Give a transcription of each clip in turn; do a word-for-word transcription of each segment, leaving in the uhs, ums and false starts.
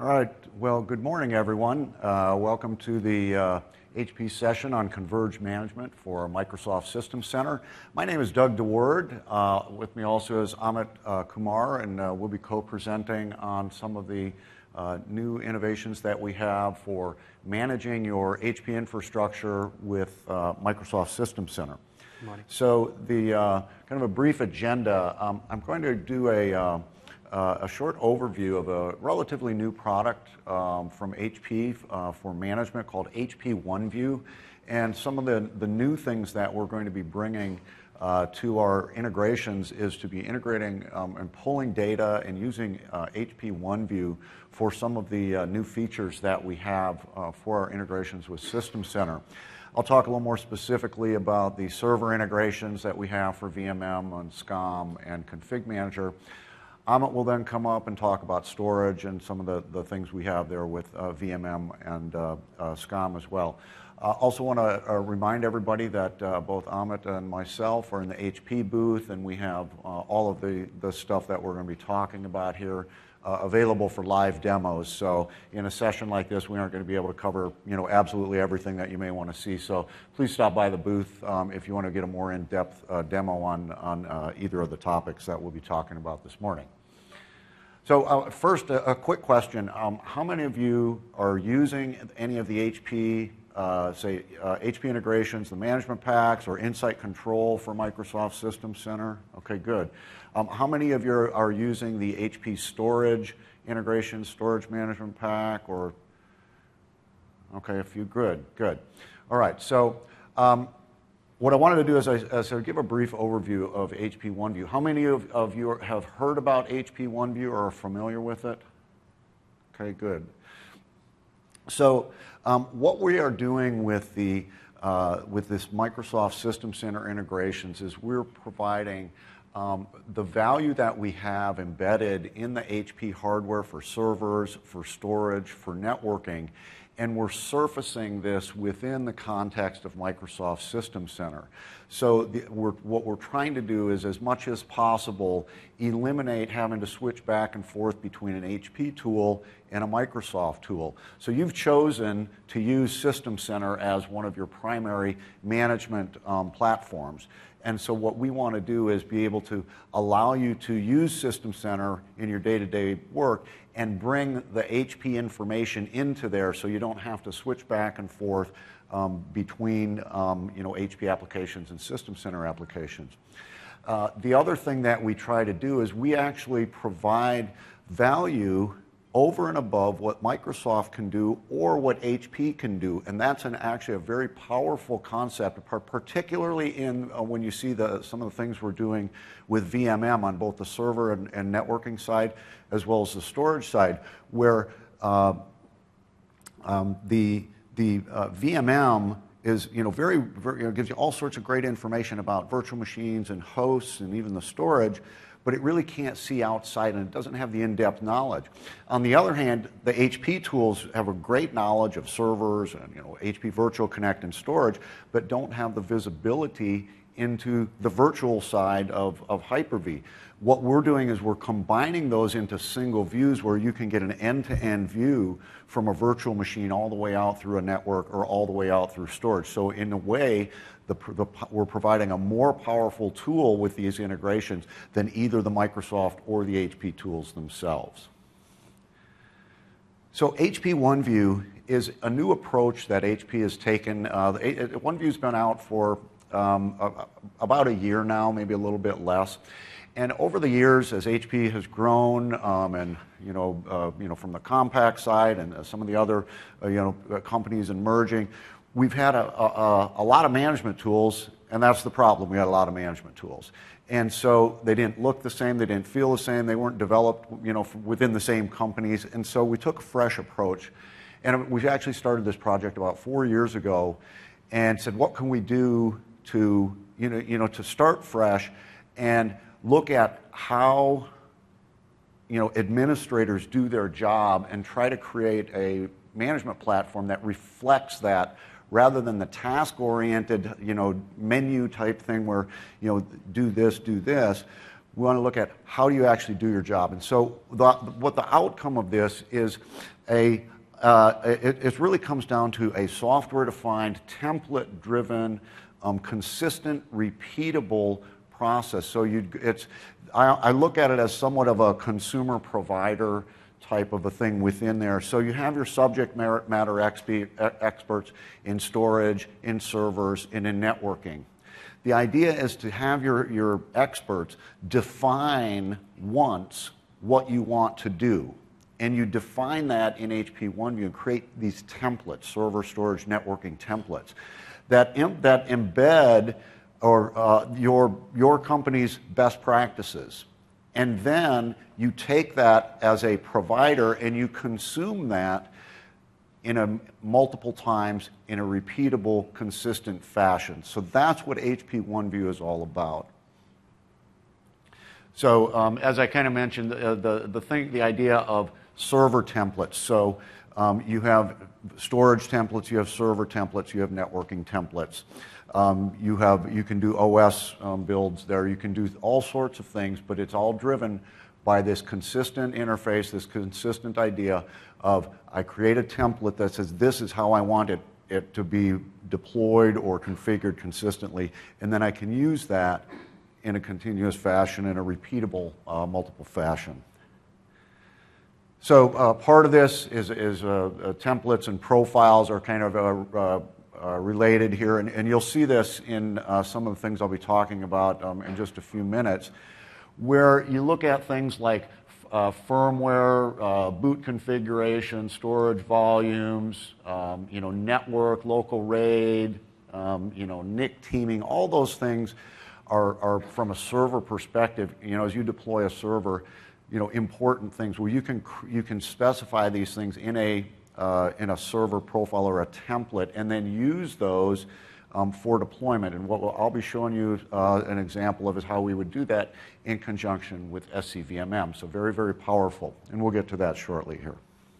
All right, well, good morning, everyone. Uh, welcome to the uh, H P session on converged management for Microsoft System Center. My name is Doug DeWord. Uh, with me also is Amit uh, Kumar, and uh, we'll be co-presenting on some of the uh, new innovations that we have for managing your H P infrastructure with uh, Microsoft System Center. Good morning. So the uh, kind of a brief agenda, um, I'm going to do a uh, Uh, a short overview of a relatively new product um, from H P uh, for management called H P OneView, and some of the, the new things that we're going to be bringing uh, to our integrations is to be integrating um, and pulling data and using uh, H P OneView for some of the uh, new features that we have uh, for our integrations with System Center. I'll talk a little more specifically about the server integrations that we have for V M M and SCOM and Config Manager. Amit will then come up and talk about storage and some of the, the things we have there with uh, V M M and uh, uh, SCOM as well. I uh, also want to uh, remind everybody that uh, both Amit and myself are in the H P booth, and we have uh, all of the, the stuff that we're going to be talking about here uh, available for live demos. So in a session like this, we aren't going to be able to cover you know, absolutely everything that you may want to see. So please stop by the booth um, if you want to get a more in-depth uh, demo on, on uh, either of the topics that we'll be talking about this morning. So uh, first, a, a quick question. Um, how many of you are using any of the H P, uh, say, uh, H P integrations, the management packs, or Insight Control for Microsoft System Center? Okay, good. Um, how many of you are using the H P storage integration, storage management pack, or? Okay, a few, good, good. All right, so um, what I wanted to do is I, is I give a brief overview of H P OneView. How many of, of you have heard about H P OneView or are familiar with it? Okay, good. So um, what we are doing with, the, uh, with this Microsoft System Center integrations is we're providing um, the value that we have embedded in the H P hardware for servers, for storage, for networking, and we're surfacing this within the context of Microsoft System Center. So the, we're, what we're trying to do is, as much as possible, eliminate having to switch back and forth between an H P tool and a Microsoft tool. So you've chosen to use System Center as one of your primary management um, platforms. And so what we want to do is be able to allow you to use System Center in your day-to-day work and bring the H P information into there so you don't have to switch back and forth um, between um, you know, H P applications and System Center applications. Uh, the other thing that we try to do is we actually provide value over and above what Microsoft can do or what H P can do, and that's an, actually a very powerful concept, particularly in uh, when you see the, some of the things we're doing with V M M on both the server and, and networking side, as well as the storage side, where uh, um, the, the uh, V M M is you know, very, very you know, gives you all sorts of great information about virtual machines and hosts and even the storage, but it really can't see outside and it doesn't have the in-depth knowledge. On the other hand, the H P tools have a great knowledge of servers and you know, H P Virtual Connect and storage, but don't have the visibility into the virtual side of, of Hyper-V. What we're doing is we're combining those into single views where you can get an end-to-end view from a virtual machine all the way out through a network or all the way out through storage. So in a way, The, the, we're providing a more powerful tool with these integrations than either the Microsoft or the H P tools themselves. So H P OneView is a new approach that H P has taken. Uh, OneView's been out for um, a, about a year now, maybe a little bit less. And over the years, as H P has grown, um, and you know, uh, you know, from the compact side and uh, some of the other uh, you know uh, companies emerging, we've had a, a, a lot of management tools, and that's the problem. We had a lot of management tools. And so they didn't look the same, they didn't feel the same, they weren't developed you know, within the same companies, and so we took a fresh approach. And we actually started this project about four years ago and said, what can we do to, you know, you know, to start fresh and look at how you know, administrators do their job and try to create a management platform that reflects that, rather than the task-oriented, you know, menu type thing where, you know, do this, do this, We want to look at how do you actually do your job. And so the, what the outcome of this is a, uh, it, it really comes down to a software-defined, template-driven, um, consistent, repeatable process. So you, it's, I, I look at it as somewhat of a consumer provider type of a thing within there. So you have your subject matter experts in storage, in servers, and in networking. The idea is to have your, your experts define once what you want to do. And you define that in H P OneView and create these templates, server, storage, networking templates, that, im that embed or, uh, your, your company's best practices. And then you take that as a provider and you consume that in a multiple times in a repeatable, consistent fashion. So that's what H P OneView is all about. So um, as I kind of mentioned, uh, the, the, thing, the idea of server templates. So um, you have storage templates, you have server templates, you have networking templates. Um, you, have, you can do O S um, builds there, you can do all sorts of things, but it's all driven by this consistent interface, this consistent idea of I create a template that says this is how I want it, it to be deployed or configured consistently, and then I can use that in a continuous fashion, in a repeatable uh, multiple fashion. So uh, part of this is, is uh, uh, templates and profiles are kind of uh, uh, uh, related here, and, and you'll see this in uh, some of the things I'll be talking about um, in just a few minutes, where you look at things like uh, firmware, uh, boot configuration, storage volumes, um, you know, network, local RAID, um, you know, N I C teaming, all those things are, are from a server perspective, you know, as you deploy a server, you know, important things where you can, you can specify these things in a, uh, in a server profile or a template and then use those um, for deployment. And what we'll, I'll be showing you uh, an example of is how we would do that in conjunction with S C V M M. So very, very powerful. And we'll get to that shortly here.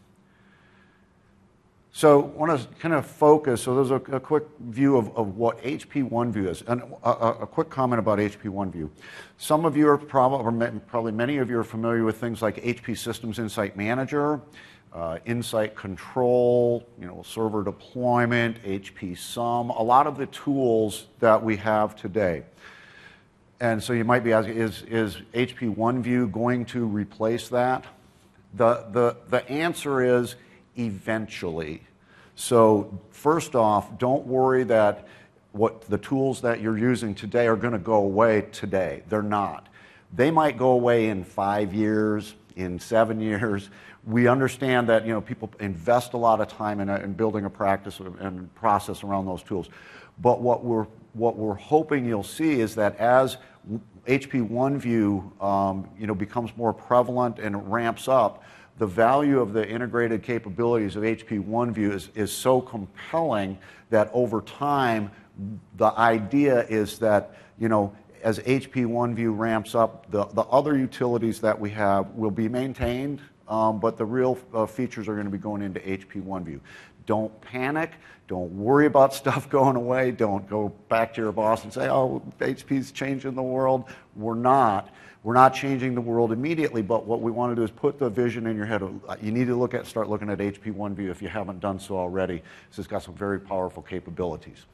So I want to kind of focus, so there's a, a quick view of, of what H P OneView is, and a, a quick comment about H P OneView. Some of you are probably, or probably many of you are familiar with things like H P Systems Insight Manager, uh, Insight Control, you know, server deployment, H P Sum, a lot of the tools that we have today. And so you might be asking, is, is H P OneView going to replace that? The, the, the answer is, eventually. So first off, don't worry that what the tools that you're using today are going to go away today. They're not. They might go away in five years, in seven years. We understand that, you know, people invest a lot of time in, a, in building a practice and process around those tools. But what we're, what we're hoping you'll see is that as H P OneView um, you know, becomes more prevalent and ramps up, the value of the integrated capabilities of H P OneView is, is so compelling that over time, the idea is that, you know, as H P OneView ramps up, the, the other utilities that we have will be maintained, um, but the real uh, features are going to be going into H P OneView. Don't panic. Don't worry about stuff going away. Don't go back to your boss and say, oh, H P's changing the world. We're not. We're not changing the world immediately, but what we want to do is put the vision in your head. You need to look at, start looking at H P OneView if you haven't done so already. This has got some very powerful capabilities.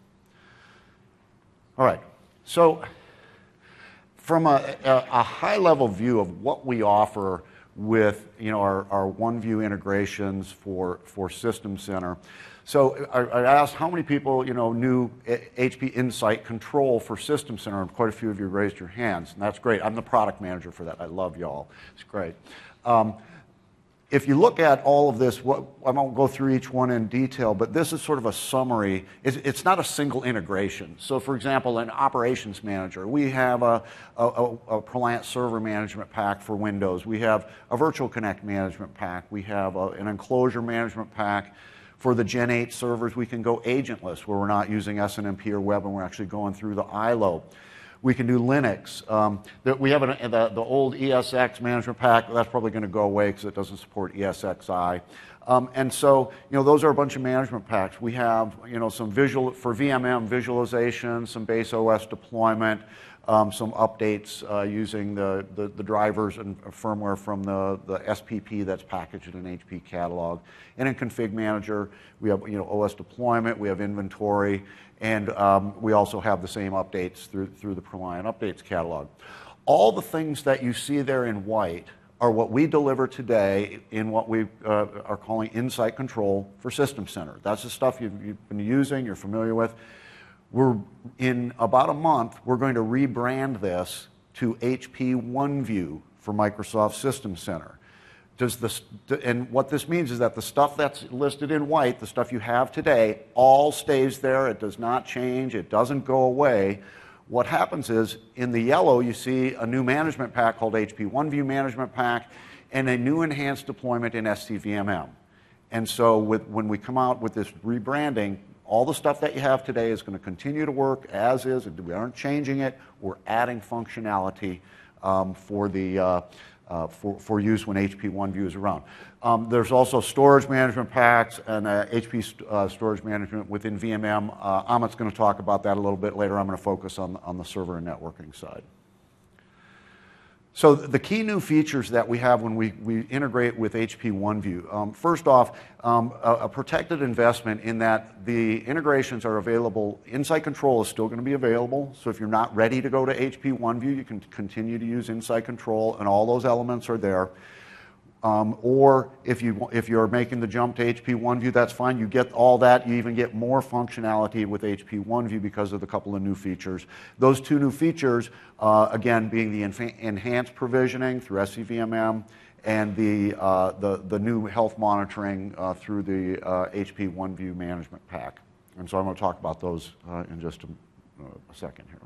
All right, so from a, a, a high-level view of what we offer with, you know, our, our OneView integrations for, for System Center. So I, I asked how many people, you know, knew H P Insight Control for System Center, and quite a few of you raised your hands, and that's great. I'm the product manager for that. I love y'all. It's great. Um, if you look at all of this, what, I won't go through each one in detail, but this is sort of a summary. It's, it's not a single integration. So for example, an operations manager, we have a, a, a, a Proliant server management pack for Windows. We have a Virtual Connect management pack. We have a, an enclosure management pack. For the Gen eight servers, we can go agentless, where we're not using S N M P or web, and we're actually going through the I L O. We can do Linux. Um, the, we have an, the, the old E S X management pack. That's probably going to go away because it doesn't support E S X i. Um, and so, you know, those are a bunch of management packs. We have, you know, some visual, for V M M visualization, some base O S deployment, um, some updates uh, using the, the, the drivers and firmware from the, the S P P that's packaged in an H P catalog. And in Config Manager, we have you know, O S deployment, we have inventory, and um, we also have the same updates through, through the ProLiant Updates catalog. All the things that you see there in white are what we deliver today in what we uh, are calling Insight Control for System Center. That's the stuff you've, you've been using, you're familiar with. We're, in about a month, we're going to rebrand this to H P OneView for Microsoft System Center. Does this, and what this means is that the stuff that's listed in white, the stuff you have today, all stays there. It does not change. It doesn't go away. What happens is, in the yellow, you see a new management pack called H P OneView Management Pack and a new enhanced deployment in S C V M M. And so with, when we come out with this rebranding, all the stuff that you have today is going to continue to work as is. We aren't changing it. We're adding functionality um, for, the, uh, uh, for, for use when H P OneView is around. Um, there's also storage management packs and uh, H P st uh, storage management within V M M. Uh, Amit's going to talk about that a little bit later. I'm going to focus on, on the server and networking side. So the key new features that we have when we, we integrate with H P OneView. Um, first off, um, a, a protected investment in that the integrations are available. Insight Control is still going to be available. So if you're not ready to go to H P OneView, you can continue to use Insight Control, and all those elements are there. Um, or if, you, if you're making the jump to H P OneView, that's fine. You get all that. You even get more functionality with H P OneView because of the couple of new features. Those two new features, uh, again, being the enhanced provisioning through S C V M M and the, uh, the, the new health monitoring uh, through the uh, H P OneView Management Pack. And so I'm going to talk about those uh, in just a, uh, a second here.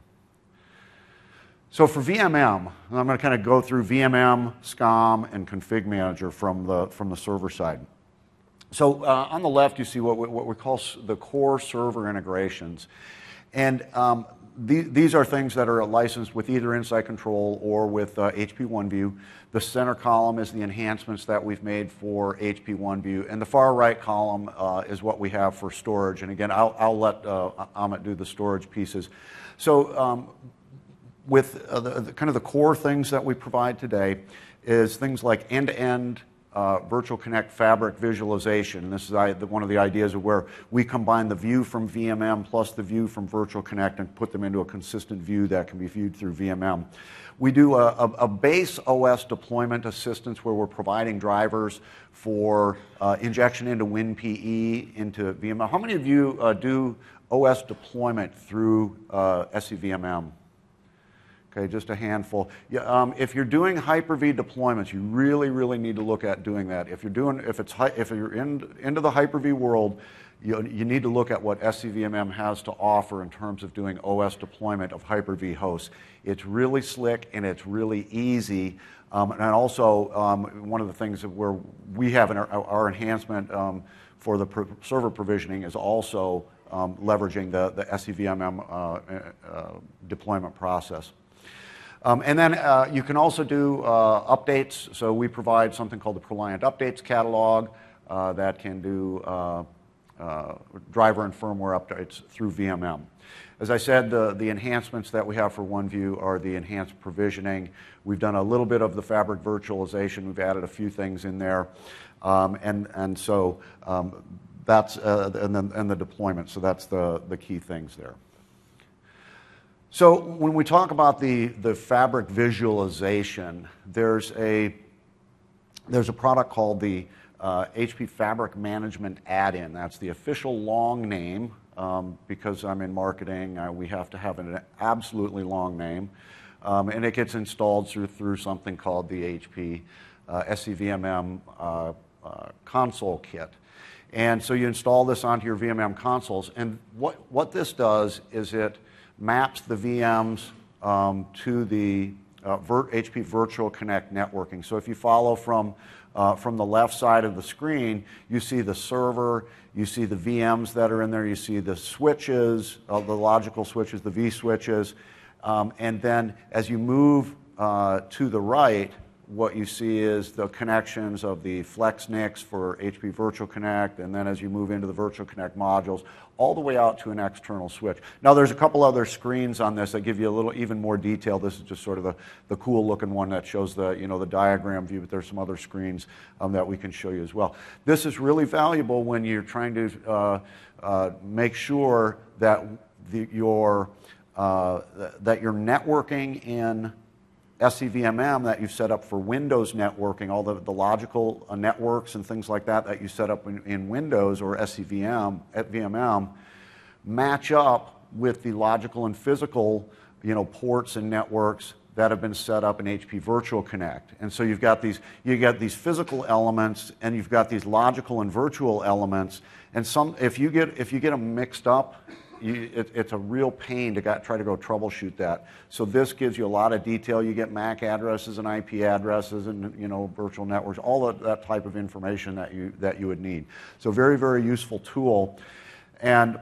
So for V M M, and I'm going to kind of go through V M M, SCOM, and Config Manager from the, from the server side. So uh, on the left, you see what we, what we call the core server integrations. And um, the, these are things that are licensed with either Insight Control or with uh, H P OneView. The center column is the enhancements that we've made for H P OneView. And the far right column uh, is what we have for storage. And again, I'll, I'll let uh, Amit do the storage pieces. So um, with uh, the, the, kind of the core things that we provide today is things like end-to-end uh, Virtual Connect Fabric visualization. And this is I, the, one of the ideas of where we combine the view from V M M plus the view from Virtual Connect and put them into a consistent view that can be viewed through V M M. We do a, a, a base O S deployment assistance where we're providing drivers for uh, injection into WinPE, into V M M. How many of you uh, do O S deployment through uh, S C V M M? Okay, just a handful. Yeah, um, if you're doing Hyper-V deployments, you really, really need to look at doing that. If you're doing, if it's, if you're in, into the Hyper-V world, you, you need to look at what S C V M M has to offer in terms of doing O S deployment of Hyper-V hosts. It's really slick and it's really easy. Um, and also, um, one of the things that where we have in our, our enhancement um, for the pro server provisioning is also um, leveraging the, the S C V M M uh, uh, deployment process. Um, and then uh, you can also do uh, updates. So we provide something called the ProLiant Updates catalog uh, that can do uh, uh, driver and firmware updates through V M M. As I said, the, the enhancements that we have for OneView are the enhanced provisioning. We've done a little bit of the fabric virtualization. We've added a few things in there. Um, and, and so um, that's, uh, and, then, and the deployment. So that's the, the key things there. So when we talk about the, the fabric visualization, there's a, there's a product called the uh, H P Fabric Management Add-in. That's the official long name. Um, because I'm in marketing, uh, we have to have an absolutely long name. Um, and it gets installed through, through something called the H P uh, S C V M M uh, uh, console kit. And so you install this onto your V M M consoles. And what, what this does is it maps the V Ms um, to the uh, H P Virtual Connect networking. So if you follow from, uh, from the left side of the screen, you see the server, you see the V Ms that are in there, you see the switches, uh, the logical switches, the V switches, um, and then as you move uh, to the right, what you see is the connections of the Flex N I Cs for H P Virtual Connect, and then as you move into the Virtual Connect modules, all the way out to an external switch. Now there's a couple other screens on this that give you a little even more detail. This is just sort of the, the cool looking one that shows the, you know, the diagram view, but there's some other screens um, that we can show you as well. This is really valuable when you're trying to uh, uh, make sure that the, your, uh, that your networking in S C V M M that you've set up for Windows networking, all the, the logical uh, networks and things like that that you set up in, in Windows or S C V M at V M M, match up with the logical and physical, you know, ports and networks that have been set up in H P Virtual Connect. And so you've got these, you got these physical elements, and you've got these logical and virtual elements. And some, if you get if you get them mixed up, You, it, it's a real pain to got, try to go troubleshoot that. So this gives you a lot of detail. You get M A C addresses and I P addresses and, you know, virtual networks, all of that type of information that you that you would need. So very, very useful tool. And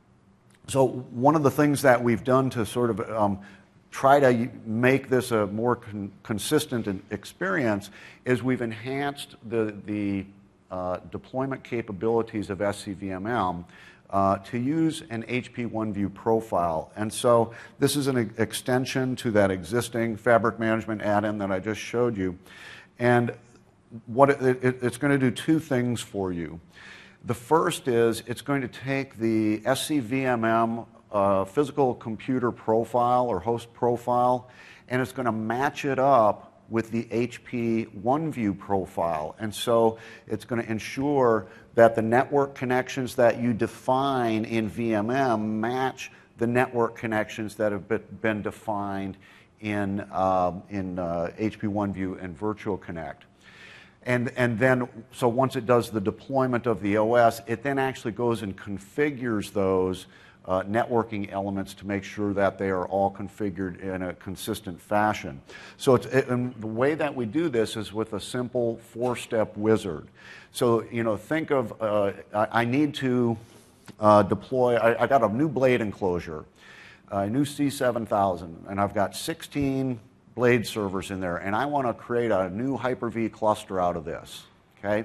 so one of the things that we've done to sort of um, try to make this a more con consistent experience is we've enhanced the the uh, deployment capabilities of S C V M M. Uh, to use an H P OneView profile. And so this is an e extension to that existing Fabric Management add-in that I just showed you. And what it, it, it's going to do two things for you. The first is it's going to take the S C V M M uh, physical computer profile or host profile, and it's going to match it up with the H P OneView profile. And so it's going to ensure that the network connections that you define in V M M match the network connections that have been defined in, uh, in uh, H P OneView and Virtual Connect. And, and then, so once it does the deployment of the O S, it then actually goes and configures those Uh, networking elements to make sure that they are all configured in a consistent fashion. So it's, it, and the way that we do this is with a simple four-step wizard. So, you know, think of, uh, I, I need to uh, deploy, I, I got a new blade enclosure, a new C seven thousand, and I've got sixteen blade servers in there, and I want to create a new Hyper-V cluster out of this, okay?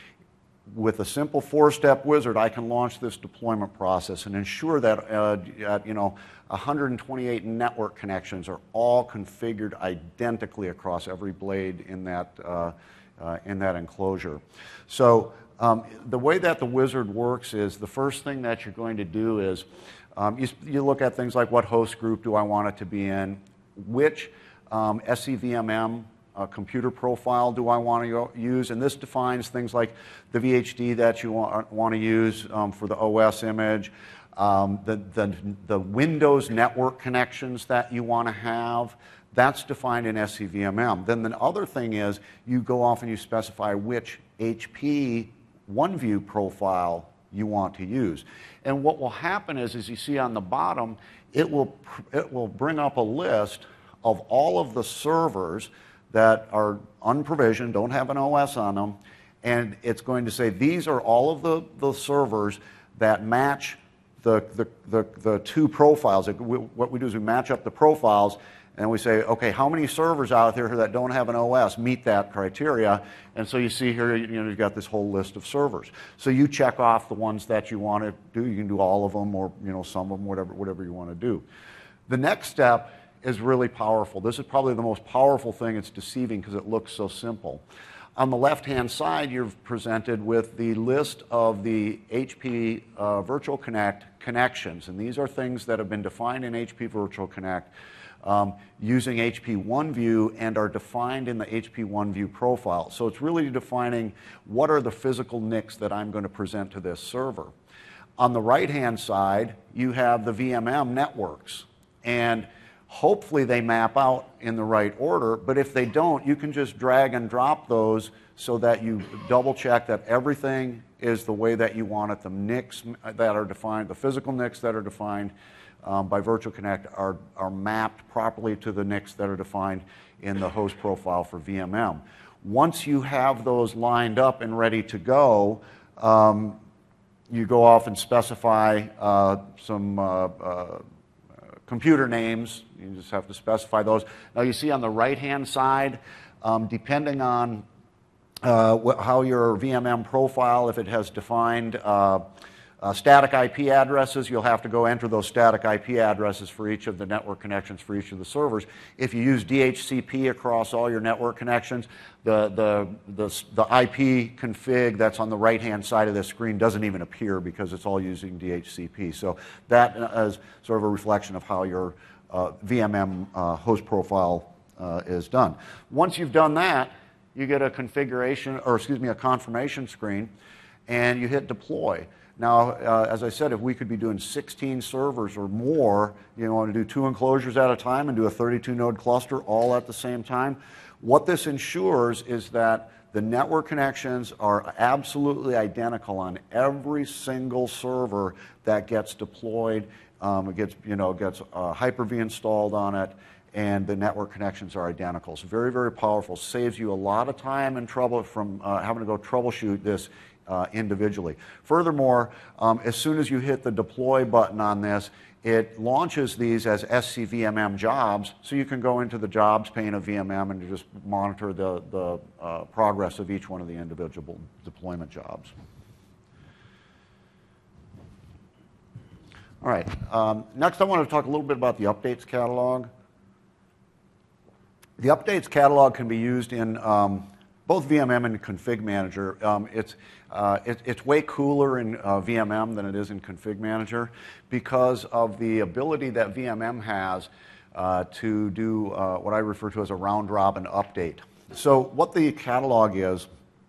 With a simple four-step wizard, I can launch this deployment process and ensure that uh, at, you know, one hundred twenty-eight network connections are all configured identically across every blade in that uh, uh, in that enclosure. So um, the way that the wizard works is the first thing that you're going to do is um, you, you look at things like what host group do I want it to be in, which um, S C V M M Uh, computer profile do I want to use, and this defines things like the V H D that you want, want to use um, for the O S image, um, the, the, the Windows network connections that you want to have, that's defined in S C V M M. Then the other thing is you go off and you specify which H P OneView profile you want to use. And what will happen is, as you see on the bottom, it will, it will bring up a list of all of the servers that are unprovisioned, don't have an O S on them, and it's going to say these are all of the, the servers that match the, the, the, the two profiles. What we do is we match up the profiles, and we say, okay, how many servers out there that don't have an O S meet that criteria? And so you see here, you know, you've got this whole list of servers. So you check off the ones that you want to do. You can do all of them, or, you know, some of them, whatever, whatever you want to do. The next step is really powerful. This is probably the most powerful thing. It's deceiving because it looks so simple. On the left-hand side, you're presented with the list of the H P uh, Virtual Connect connections, and these are things that have been defined in H P Virtual Connect um, using H P OneView and are defined in the H P OneView profile. So it's really defining what are the physical N I Cs that I'm going to present to this server. On the right-hand side, you have the V M M networks, and hopefully they map out in the right order, but if they don't, you can just drag and drop those so that you double check that everything is the way that you want it. The N I Cs that are defined, the physical N I Cs that are defined um, by Virtual Connect are, are mapped properly to the N I Cs that are defined in the host profile for V M M. Once you have those lined up and ready to go, um, you go off and specify uh, some uh, uh, computer names. You just have to specify those. Now you see on the right-hand side, um, depending on uh, how your V M M profile, if it has defined uh, uh, static I P addresses, you'll have to go enter those static I P addresses for each of the network connections for each of the servers. If you use D H C P across all your network connections, the, the, the, the I P config that's on the right-hand side of this screen doesn't even appear because it's all using D H C P. So that is sort of a reflection of how your uh, V M M uh, host profile uh, is done. Once you've done that, you get a configuration, or excuse me, a confirmation screen, and you hit deploy. Now, uh, as I said, if we could be doing sixteen servers or more, you want to do two enclosures at a time and do a thirty-two node cluster all at the same time. What this ensures is that the network connections are absolutely identical on every single server that gets deployed. Um, it gets, you know, gets uh, Hyper-V installed on it, and the network connections are identical. So very, very powerful. Saves you a lot of time and trouble from uh, having to go troubleshoot this Uh, individually. Furthermore, um, as soon as you hit the deploy button on this, it launches these as S C V M M jobs, so you can go into the jobs pane of V M M and just monitor the, the uh, progress of each one of the individual deployment jobs. All right, um, next I want to talk a little bit about the updates catalog. The updates catalog can be used in um, both V M M and Config Manager. Um, it's, uh, it, it's way cooler in uh, V M M than it is in Config Manager because of the ability that V M M has uh, to do uh, what I refer to as a round-robin update. So what the catalog is,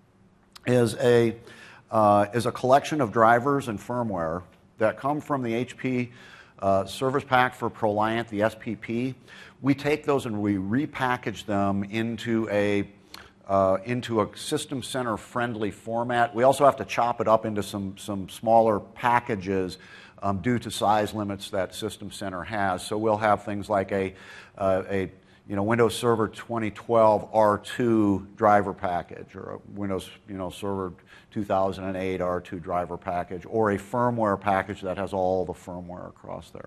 is a, uh, is a collection of drivers and firmware that come from the H P uh, Service Pack for ProLiant, the S P P. We take those and we repackage them into a Uh, into a System Center friendly format. We also have to chop it up into some, some smaller packages um, due to size limits that System Center has. So we'll have things like a, uh, a you know, Windows Server twenty twelve R two driver package, or a Windows you know, Server two thousand eight R two driver package, or a firmware package that has all the firmware across there.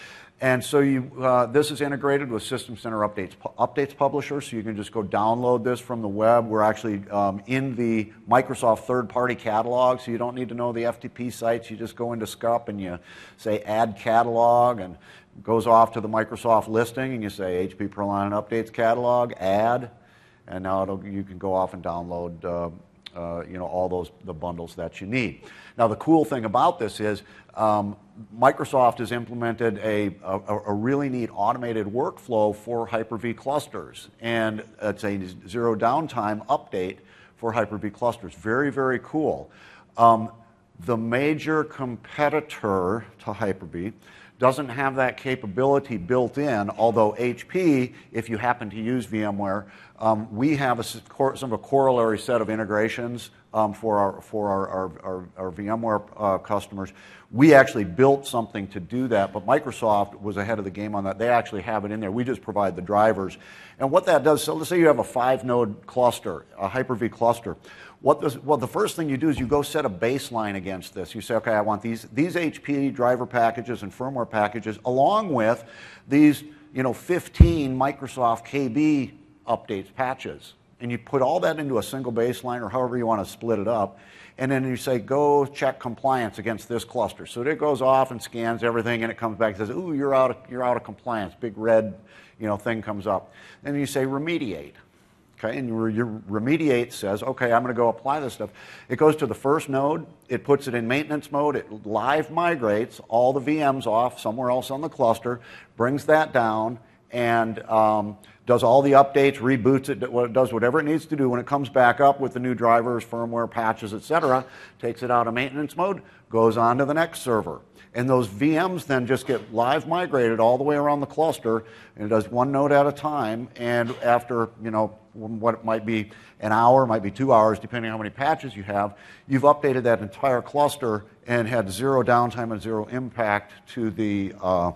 And so you, uh, this is integrated with System Center Updates, Updates Publisher, so you can just go download this from the web. We're actually um, in the Microsoft third-party catalog, so you don't need to know the F T P sites. You just go into S C U P and you say Add Catalog, and it goes off to the Microsoft listing, and you say H P ProLiant Updates Catalog, Add, and now it'll, you can go off and download uh, uh, you know, all those the bundles that you need. Now, the cool thing about this is um, Microsoft has implemented a, a, a really neat automated workflow for Hyper-V clusters, and it's a zero downtime update for Hyper-V clusters. Very, very cool. Um, the major competitor to Hyper-V doesn't have that capability built in, although H P, if you happen to use VMware, um, we have a, some of a corollary set of integrations um, for our, for our, our, our, our VMware uh, customers. We actually built something to do that, but Microsoft was ahead of the game on that. They actually have it in there. We just provide the drivers. And what that does, so let's say you have a five-node cluster, a Hyper-V cluster. What does, well, the first thing you do is you go set a baseline against this. You say, okay, I want these, these H P driver packages and firmware packages along with these you know, fifteen Microsoft K B updates, patches. And you put all that into a single baseline, or however you want to split it up. And then you say, go check compliance against this cluster. So it goes off and scans everything, and it comes back and says, ooh, you're out of, you're out of compliance. Big red you know, thing comes up. Then you say, remediate. Okay, and your, your remediate says, okay, I'm going to go apply this stuff. It goes to the first node. It puts it in maintenance mode. It live migrates all the V Ms off somewhere else on the cluster, brings that down, and um, does all the updates, reboots it, does whatever it needs to do. When it comes back up with the new drivers, firmware, patches, et cetera, takes it out of maintenance mode, goes on to the next server. And those V Ms then just get live migrated all the way around the cluster, and it does one node at a time. And after, you know, what might be an hour, might be two hours, depending on how many patches you have, you've updated that entire cluster and had zero downtime and zero impact to the uh,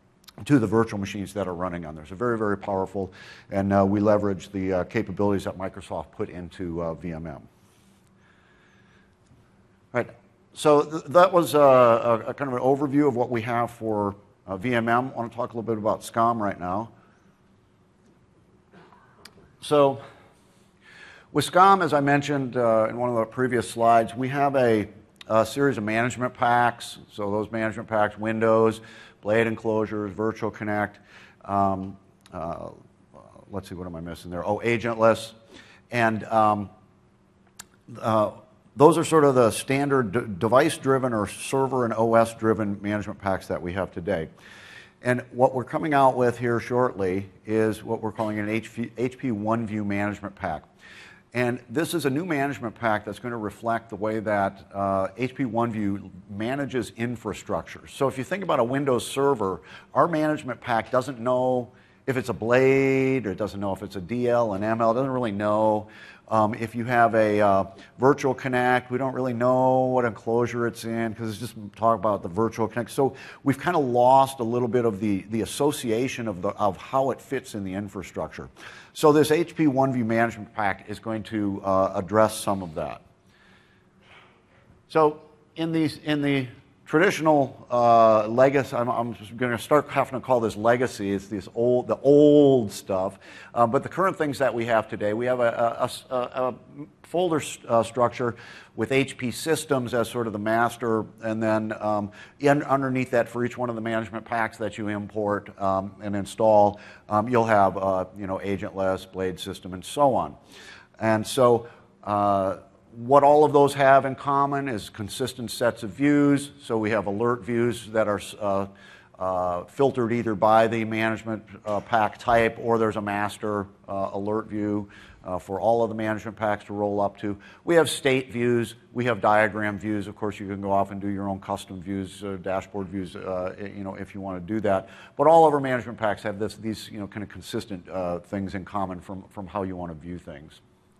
to the virtual machines that are running on there. So very, very powerful, and uh, we leverage the uh, capabilities that Microsoft put into uh, V M M. All right. So th that was a, a, a kind of an overview of what we have for uh, V M M. I want to talk a little bit about SCOM right now. So with SCOM, as I mentioned uh, in one of the previous slides, we have a, a series of management packs. So those management packs, Windows, Blade Enclosures, Virtual Connect, um, uh, let's see, what am I missing there? Oh, Agentless. And um, uh, those are sort of the standard de device-driven or server and O S-driven management packs that we have today. And what we're coming out with here shortly is what we're calling an H P OneView management pack. And this is a new management pack that's going to reflect the way that uh, H P OneView manages infrastructure. So if you think about a Windows server, our management pack doesn't know if it's a Blade, or it doesn't know if it's a D L, an M L, it doesn't really know. Um, if you have a uh, Virtual Connect, we don't really know what enclosure it's in because it's just talk about the Virtual Connect. So we've kind of lost a little bit of the, the association of, the, of how it fits in the infrastructure. So this H P OneView Management Pack is going to uh, address some of that. So in, these, in the traditional uh, legacy, I'm, I'm going to start having to call this legacy. It's this old, the old stuff. Uh, but the current things that we have today, we have a, a, a, a folder st uh, structure with H P Systems as sort of the master, and then um, in, underneath that, for each one of the management packs that you import um, and install, um, you'll have uh, you know, Agentless, Blade System, and so on. And so. Uh, What all of those have in common is consistent sets of views. So we have alert views that are uh, uh, filtered either by the management uh, pack type, or there's a master uh, alert view uh, for all of the management packs to roll up to. We have state views. We have diagram views. Of course, you can go off and do your own custom views, uh, dashboard views, uh, you know, if you want to do that. But all of our management packs have this, these, you know, kind of consistent uh, things in common from, from how you want to view things.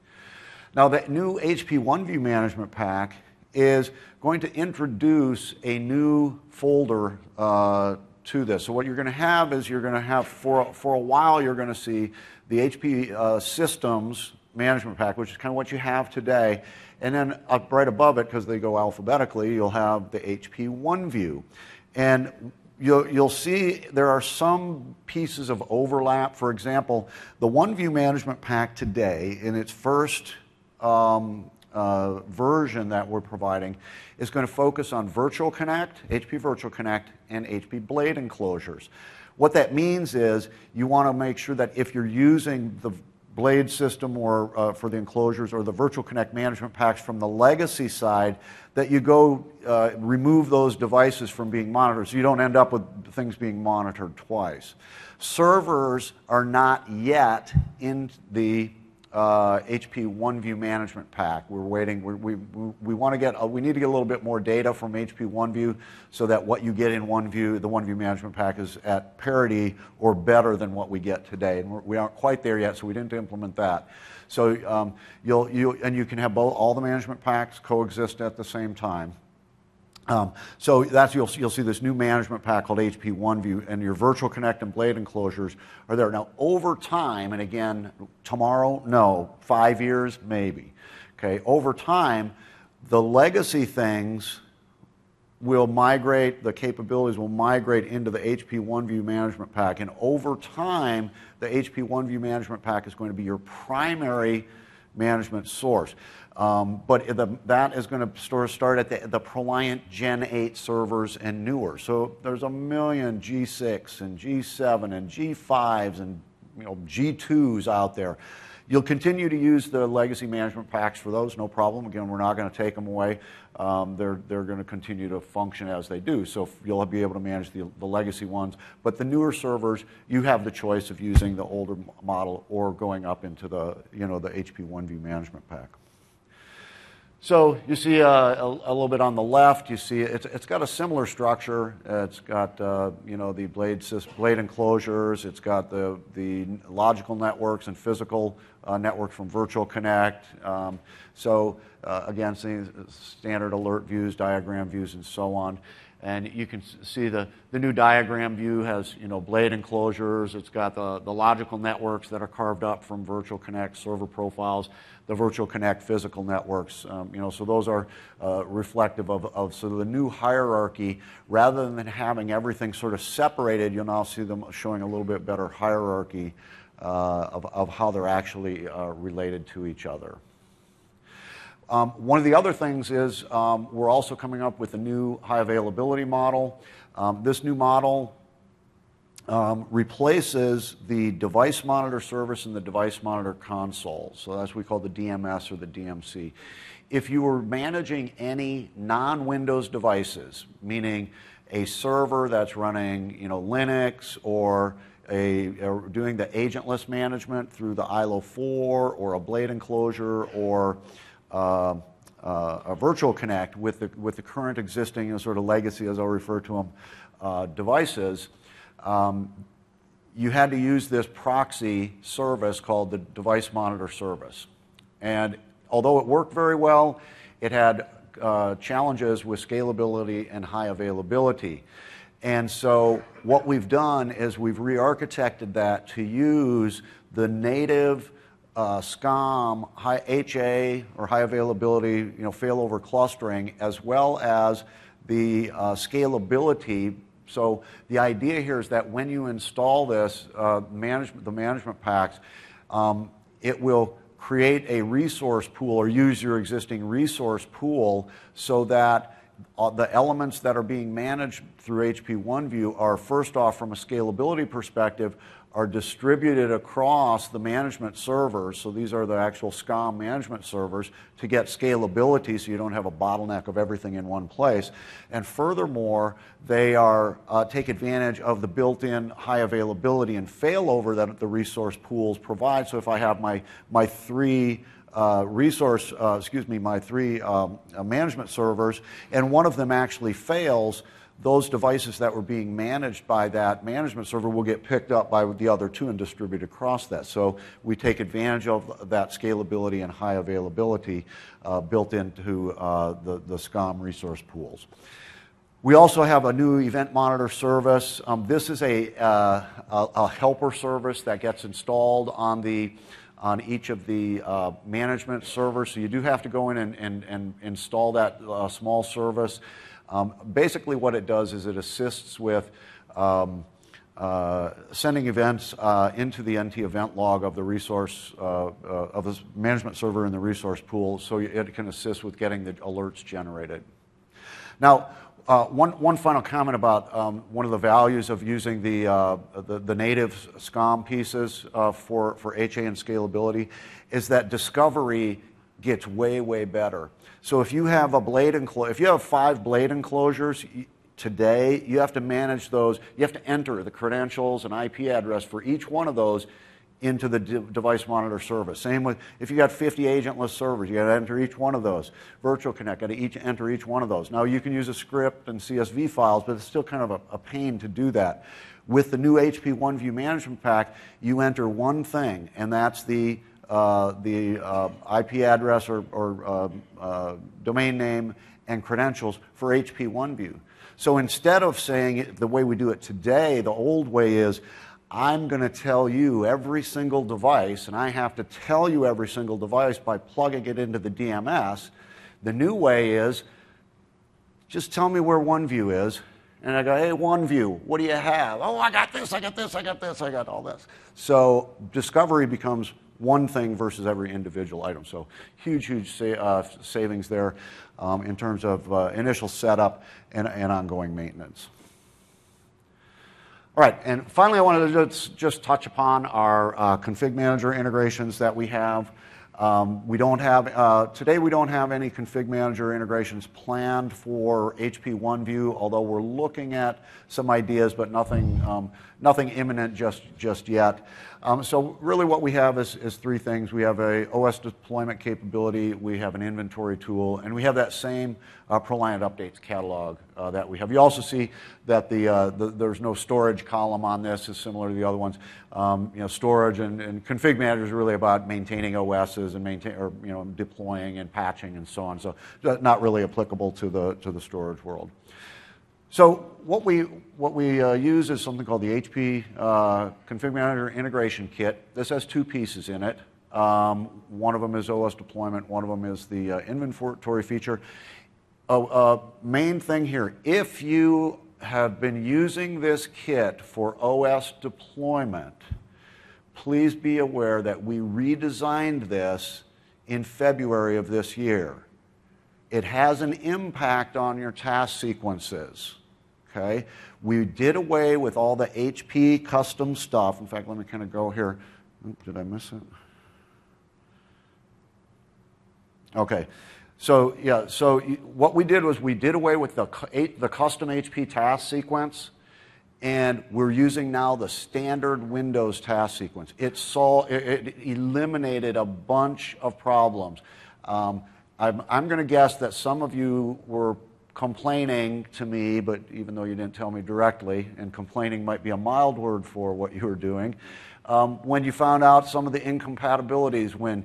Now, the new H P OneView Management Pack is going to introduce a new folder uh, to this. So what you're going to have is you're going to have, for, for a while, you're going to see the H P uh, Systems Management Pack, which is kind of what you have today. And then up right above it, because they go alphabetically, you'll have the H P OneView. And You'll, you'll see there are some pieces of overlap. For example, the OneView Management Pack today, in its first um, uh, version that we're providing, is going to focus on Virtual Connect, H P Virtual Connect, and H P Blade Enclosures. What that means is you want to make sure that if you're using the Blade system or uh, for the enclosures, or the Virtual Connect management packs from the legacy side, that you go uh, remove those devices from being monitored so you don't end up with things being monitored twice. Servers are not yet in the uh, H P OneView management pack. We're waiting. We're, we we, we want to get. Uh, we need to get a little bit more data from H P OneView so that what you get in OneView, the OneView management pack, is at parity or better than what we get today. And we're, we aren't quite there yet, so we didn't implement that. So um, you'll you and you can have both, all the management packs coexist at the same time. Um, so that's you'll you'll see this new management pack called H P OneView, and your Virtual Connect and Blade Enclosures are there. Now, over time, and again, tomorrow, no, five years, maybe. Okay, over time, the legacy things will migrate, the capabilities will migrate into the H P OneView management pack, and over time, the H P OneView management pack is going to be your primary management source. Um, but the, that is going to start at the, the ProLiant Gen eight servers and newer. So there's a million G six and G seven and G fives and you know, G twos out there. You'll continue to use the legacy management packs for those, no problem. Again, we're not going to take them away. Um, they're they're going to continue to function as they do. So you'll be able to manage the, the legacy ones. But the newer servers, you have the choice of using the older model or going up into the you know the H P OneView management pack. So you see uh, a, a little bit on the left. You see it's it's got a similar structure. Uh, it's got uh, you know the blade blade enclosures. It's got the the logical networks and physical uh, networks from Virtual Connect. Um, so uh, again, seeing standard alert views, diagram views, and so on. And you can see the, the new diagram view has, you know, blade enclosures. It's got the, the logical networks that are carved up from Virtual Connect server profiles, the Virtual Connect physical networks. Um, you know, so those are uh, reflective of, of sort of the new hierarchy. Rather than having everything sort of separated, you'll now see them showing a little bit better hierarchy uh, of, of how they're actually uh, related to each other. Um, one of the other things is um, we're also coming up with a new high availability model. Um, this new model um, replaces the device monitor service and the device monitor console. So that's what we call the D M S or the D M C. If you were managing any non-Windows devices, meaning a server that's running, you know, Linux, or A, or doing the agentless management through the I L O four or a blade enclosure or uh, uh, a Virtual Connect with the, with the current existing, you know, sort of legacy, as I'll refer to them, uh, devices, um, you had to use this proxy service called the device monitor service. And although it worked very well, it had uh, challenges with scalability and high availability. And so what we've done is we've re-architected that to use the native uh, SCOM, high H A, or high availability, you know, failover clustering, as well as the uh, scalability. So the idea here is that when you install this, uh, management, the management packs, um, it will create a resource pool or use your existing resource pool so that Uh, the elements that are being managed through H P OneView are, first off, from a scalability perspective, are distributed across the management servers. So these are the actual SCOM management servers to get scalability so you don't have a bottleneck of everything in one place. And furthermore, they are uh, take advantage of the built-in high availability and failover that the resource pools provide. So if I have my, my three Uh, resource, uh, excuse me, my three um, uh, management servers, and one of them actually fails, those devices that were being managed by that management server will get picked up by the other two and distributed across that. So we take advantage of that scalability and high availability uh, built into uh, the, the SCOM resource pools. We also have a new event monitor service. Um, this is a, uh, a, a helper service that gets installed on the on each of the uh, management servers. So you do have to go in and, and, and install that uh, small service. Um, basically what it does is it assists with um, uh, sending events uh, into the N T event log of the resource, uh, uh, of the management server in the resource pool, so it can assist with getting the alerts generated. Now, Uh, one, one final comment about um, one of the values of using the, uh, the, the native SCOM pieces uh, for, for H A and scalability is that discovery gets way, way better. So if you have a blade enclosure, if you have five blade enclosures today, you have to manage those, you have to enter the credentials and I P address for each one of those into the de device monitor service. Same with if you got fifty agentless servers, you got to enter each one of those. Virtual Connect, got to each enter each one of those. Now you can use a script and C S V files, but it's still kind of a, a pain to do that. With the new H P OneView Management Pack, you enter one thing, and that's the uh, the uh, I P address or, or uh, uh, domain name and credentials for H P OneView. So instead of saying it the way we do it today, the old way is, I'm going to tell you every single device, and I have to tell you every single device by plugging it into the D M S. The new way is, just tell me where OneView is, and I go, hey, OneView, what do you have? Oh, I got this, I got this, I got this, I got all this. So discovery becomes one thing versus every individual item. So huge, huge sa uh, savings there um, in terms of uh, initial setup and, and ongoing maintenance. All right, and finally I wanted to just, just touch upon our uh, config manager integrations that we have. Um, we don't have, uh, today we don't have any config manager integrations planned for H P OneView, although we're looking at some ideas, but nothing, um, nothing imminent just, just yet. Um, so really what we have is, is three things. We have a O S deployment capability, we have an inventory tool, and we have that same uh, ProLiant updates catalog uh, that we have. You also see that the, uh, the, there's no storage column on this, is similar to the other ones. Um, you know, storage and, and config manager is really about maintaining O Ss and maintain, or you know, deploying and patching and so on. So not really applicable to the to the storage world. So what we, what we uh, use is something called the H P uh, Config Manager Integration Kit. This has two pieces in it. Um, one of them is O S deployment, one of them is the uh, inventory feature. A uh, uh, main thing here, if you have been using this kit for O S deployment, please be aware that we redesigned this in February of this year. It has an impact on your task sequences. Okay? We did away with all the H P custom stuff. In fact, let me kind of go here. Oop, did I miss it? Okay. So, yeah, so what we did was we did away with the, the custom H P task sequence, and we're using now the standard Windows task sequence. It, saw, it, it eliminated a bunch of problems. Um, I'm, I'm going to guess that some of you were complaining to me, but even though you didn't tell me directly, and complaining might be a mild word for what you were doing, um, when you found out some of the incompatibilities when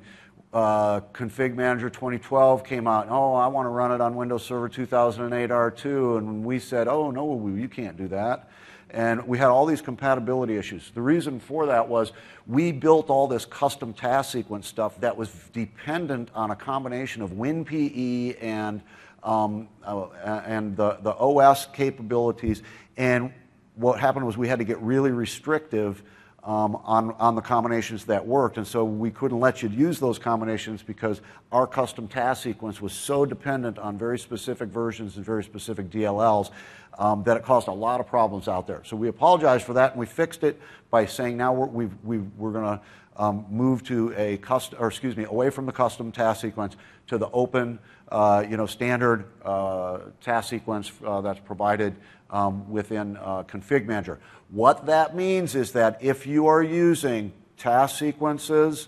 uh, Config Manager twenty twelve came out, oh, I want to run it on Windows Server two thousand eight R two, and we said, oh, no, you can't do that. And we had all these compatibility issues. The reason for that was we built all this custom task sequence stuff that was dependent on a combination of WinPE and, um, uh, and the, the O S capabilities. And what happened was we had to get really restrictive um, on, on the combinations that worked. And so we couldn't let you use those combinations because our custom task sequence was so dependent on very specific versions and very specific D L Ls. Um, that it caused a lot of problems out there. So we apologize for that, and we fixed it by saying now we're, we've, we've, we're going to um, move to a custom, or excuse me, away from the custom task sequence to the open, uh, you know, standard uh, task sequence uh, that's provided um, within uh, Config Manager. What that means is that if you are using task sequences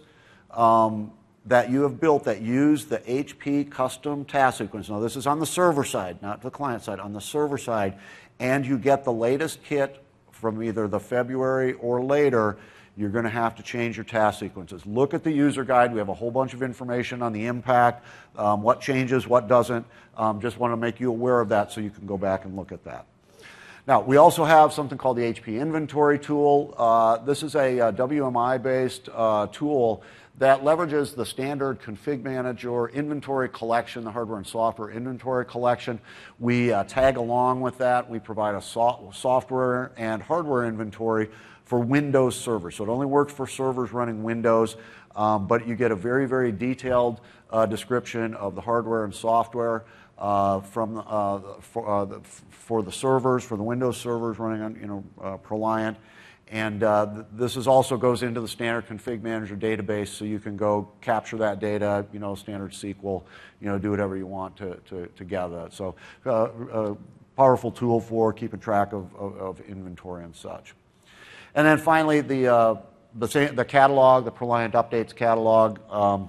um, that you have built that use the H P custom task sequence. Now this is on the server side, not the client side, on the server side, and you get the latest kit from either the February or later, you're going to have to change your task sequences. Look at the user guide. We have a whole bunch of information on the impact, um, what changes, what doesn't. Um, just want to make you aware of that so you can go back and look at that. Now, we also have something called the H P Inventory tool. Uh, this is a, a W M I-based uh, tool that leverages the standard Config Manager inventory collection, the hardware and software inventory collection. We uh, tag along with that. We provide a so software and hardware inventory for Windows servers. So it only works for servers running Windows, um, but you get a very, very detailed uh, description of the hardware and software uh, from uh, for, uh, the, for the servers, for the Windows servers running on, you know, uh, ProLiant. And uh, th this is also goes into the standard Config Manager database, so you can go capture that data, you know, standard S Q L, you know, do whatever you want to, to, to gather that. So uh, a powerful tool for keeping track of, of, of inventory and such. And then finally, the, uh, the, the catalog, the ProLiant Updates catalog, um,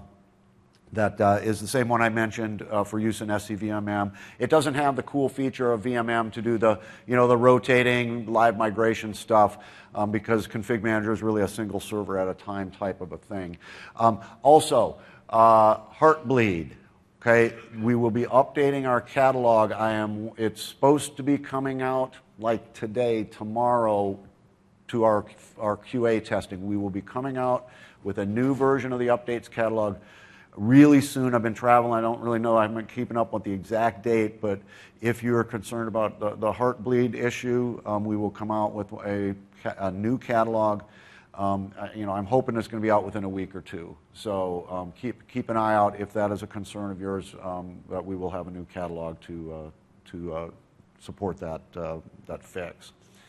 that uh, is the same one I mentioned uh, for use in S C V M M. It doesn't have the cool feature of V M M to do the, you know, the rotating live migration stuff um, because Config Manager is really a single server at a time type of a thing. Um, also, uh, Heartbleed. Okay, we will be updating our catalog. I am. It's supposed to be coming out like today, tomorrow, to our our Q A testing. We will be coming out with a new version of the updates catalog really soon. I've been traveling. I don't really know. I'm not keeping up with the exact date, but if you're concerned about the, the Heartbleed issue, um, we will come out with a, a new catalog. Um, you know, I'm hoping it's going to be out within a week or two. So um, keep keep an eye out if that is a concern of yours. Um, that we will have a new catalog to uh, to uh, support that uh, that fix.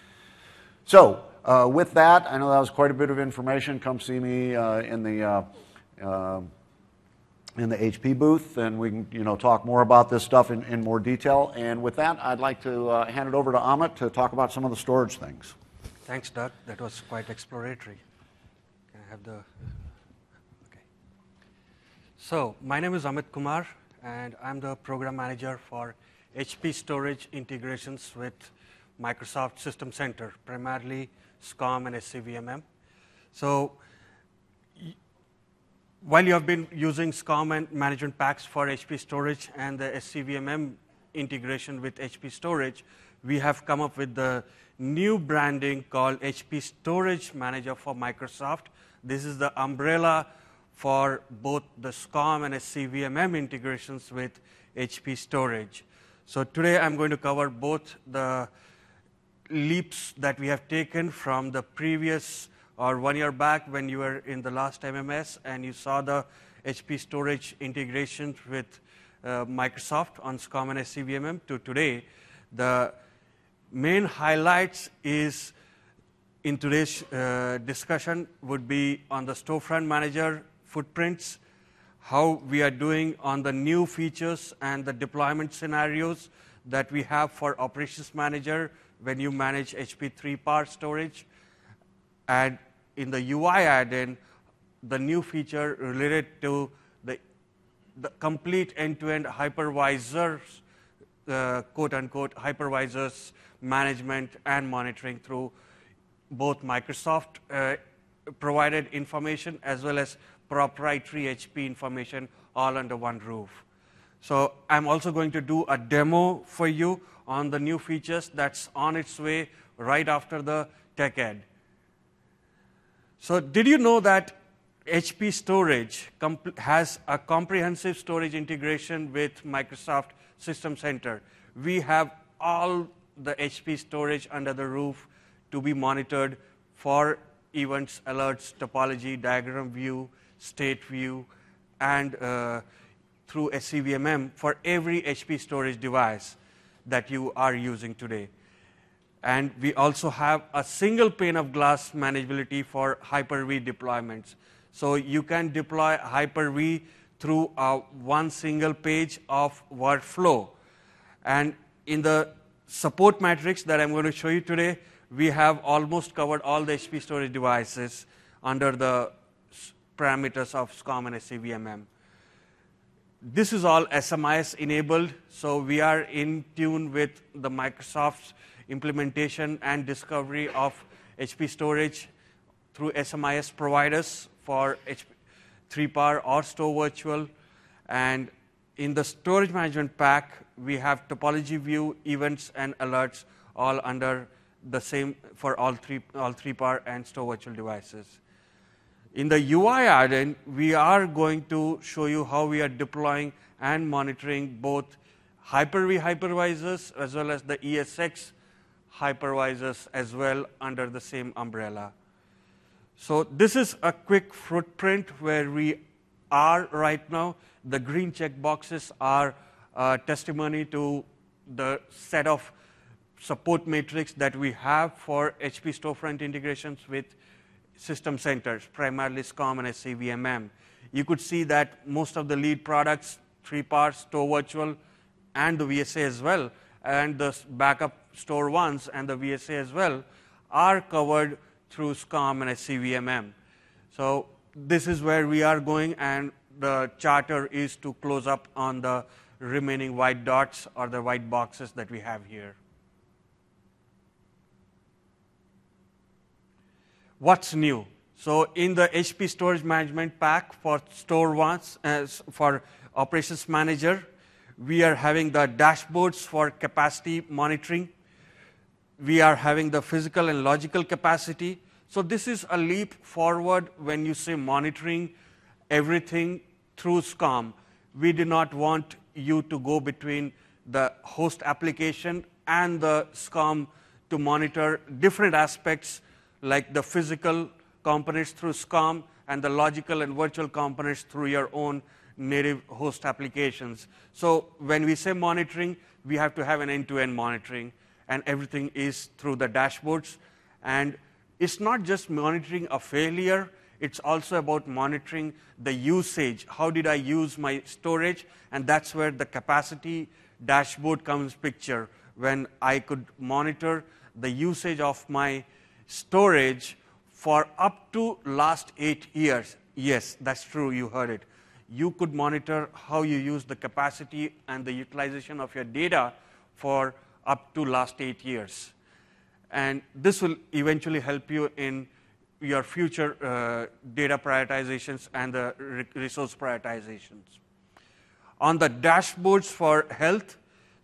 So uh, with that, I know that was quite a bit of information. Come see me uh, in the. Uh, uh, in the H P booth, and we can, you know, talk more about this stuff in, in more detail. And with that, I'd like to uh, hand it over to Amit to talk about some of the storage things. Thanks, Doug. That was quite exploratory. Can I have the... Okay. So, my name is Amit Kumar, and I'm the program manager for H P storage integrations with Microsoft System Center, primarily SCOM and S C V M M. So, while you have been using SCOM and management packs for H P storage and the S C V M M integration with H P storage, we have come up with the new branding called H P Storage Manager for Microsoft. This is the umbrella for both the SCOM and S C V M M integrations with H P Storage. So today I'm going to cover both the leaps that we have taken from the previous or one year back when you were in the last M M S and you saw the H P Storage integrations with uh, Microsoft on SCOM and S C V M M to today. The main highlights is in today's uh, discussion would be on the Storefront Manager footprints, how we are doing on the new features and the deployment scenarios that we have for Operations Manager when you manage H P three par storage, and in the U I add-in, the new feature related to the, the complete end-to-end hypervisors, uh, quote-unquote, hypervisors management and monitoring through both Microsoft uh, provided information as well as proprietary H P information all under one roof. So I'm also going to do a demo for you on the new features that's on its way right after the tech ed. So did you know that H P Storage has a comprehensive storage integration with Microsoft System Center? We have all the H P storage under the roof to be monitored for events, alerts, topology, diagram view, state view, and uh, through S C V M M for every H P storage device that you are using today. And we also have a single pane of glass manageability for Hyper-V deployments. So you can deploy Hyper-V through a one single page of workflow. And in the support matrix that I'm going to show you today, we have almost covered all the H P storage devices under the parameters of SCOM and S C V M M. This is all S M I S enabled, so we are in tune with the Microsoft's implementation and discovery of H P storage through S M I S providers for H P three par or Store Virtual. And in the storage management pack, we have topology view, events, and alerts all under the same for all three, all three par and Store Virtual devices. In the U I add-in, we are going to show you how we are deploying and monitoring both Hyper-V hypervisors as well as the E S X hypervisors as well under the same umbrella. So this is a quick footprint where we are right now. The green check boxes are a testimony to the set of support matrix that we have for H P Storefront integrations with system centers, primarily SCOM and S C V M M. You could see that most of the lead products, three par, Store Virtual, and the V S A as well, and the backup Store ones and the V S A as well, are covered through SCOM and S C V M M. So this is where we are going, and the charter is to close up on the remaining white dots or the white boxes that we have here. What's new? So in the H P Storage Management Pack for Store ones, as for Operations Manager, we are having the dashboards for capacity monitoring. We are having the physical and logical capacity. So this is a leap forward when you say monitoring everything through SCOM. We do not want you to go between the host application and the SCOM to monitor different aspects like the physical components through SCOM and the logical and virtual components through your own native host applications. So when we say monitoring, we have to have an end-to-end monitoring, and everything is through the dashboards. And it's not just monitoring a failure, it's also about monitoring the usage. How did I use my storage? And that's where the capacity dashboard comes picture, when I could monitor the usage of my storage for up to last eight years. Yes, that's true, you heard it. You could monitor how you use the capacity and the utilization of your data for up to last eight years. And this will eventually help you in your future uh, data prioritizations and the re resource prioritizations. On the dashboards for health,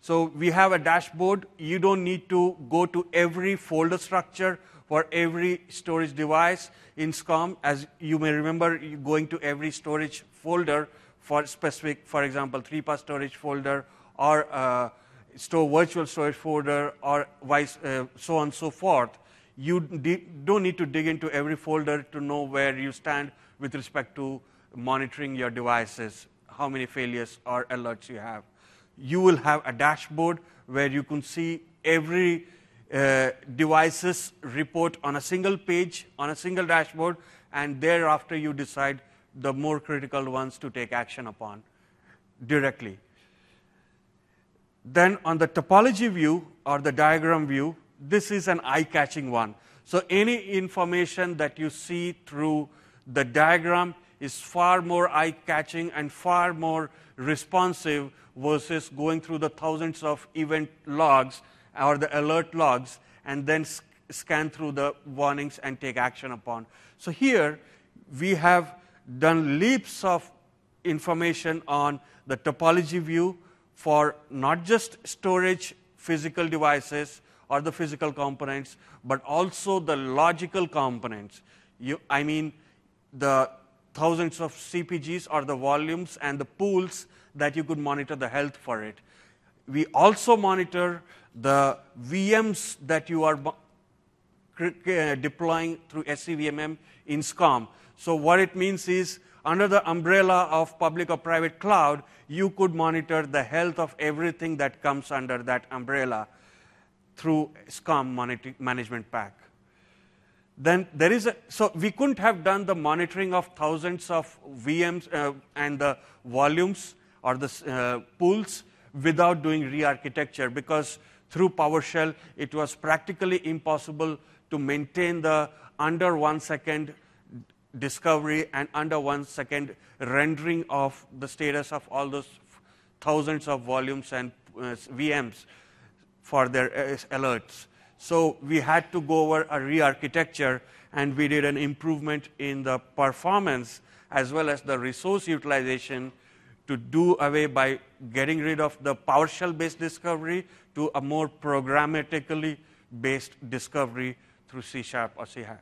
So we have a dashboard. You don't need to go to every folder structure for every storage device in SCOM. As you may remember, you going to every storage folder for specific, for example, three pass storage folder or uh, store virtual storage folder or vice, uh, so on and so forth. You don't need to dig into every folder to know where you stand with respect to monitoring your devices, how many failures or alerts you have. You will have a dashboard where you can see every uh, device's report on a single page, on a single dashboard, and thereafter you decide the more critical ones to take action upon directly. Then on the topology view or the diagram view, this is an eye-catching one. So any information that you see through the diagram is far more eye-catching and far more responsive versus going through the thousands of event logs or the alert logs and then sc scan through the warnings and take action upon. So here we have done leaps of information on the topology view for not just storage physical devices or the physical components, but also the logical components. You, I mean, the thousands of C P Gs or the volumes and the pools that you could monitor the health for it. We also monitor the V Ms that you are deploying through S C V M M in SCOM. So what it means is, under the umbrella of public or private cloud, you could monitor the health of everything that comes under that umbrella through SCOM management pack. Then there is a, so we couldn't have done the monitoring of thousands of V Ms uh, and the volumes or the uh, pools without doing re-architecture, because through PowerShell it was practically impossible to maintain the under one second discovery and under one second rendering of the status of all those thousands of volumes and uh, V Ms for their uh, alerts. So we had to go over a re-architecture, and we did an improvement in the performance as well as the resource utilization to do away by getting rid of the PowerShell-based discovery to a more programmatically based discovery through C Sharp or C#.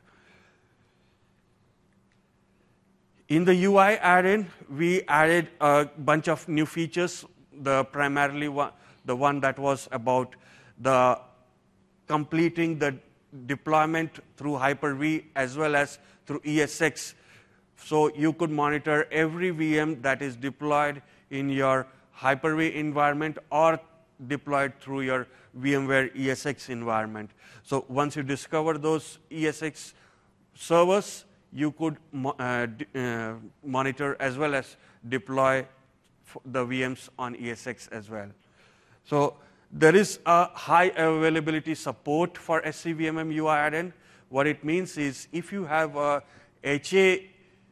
In the U I add-in, we added a bunch of new features. The primarily one, the one that was about the completing the deployment through Hyper-V as well as through E S X. So you could monitor every V M that is deployed in your Hyper-V environment or deployed through your VMware E S X environment. So once you discover those E S X servers, you could mo uh, uh, monitor as well as deploy the V Ms on E S X as well. So there is a high availability support for S C V M M U I add-in. What it means is, if you have a H A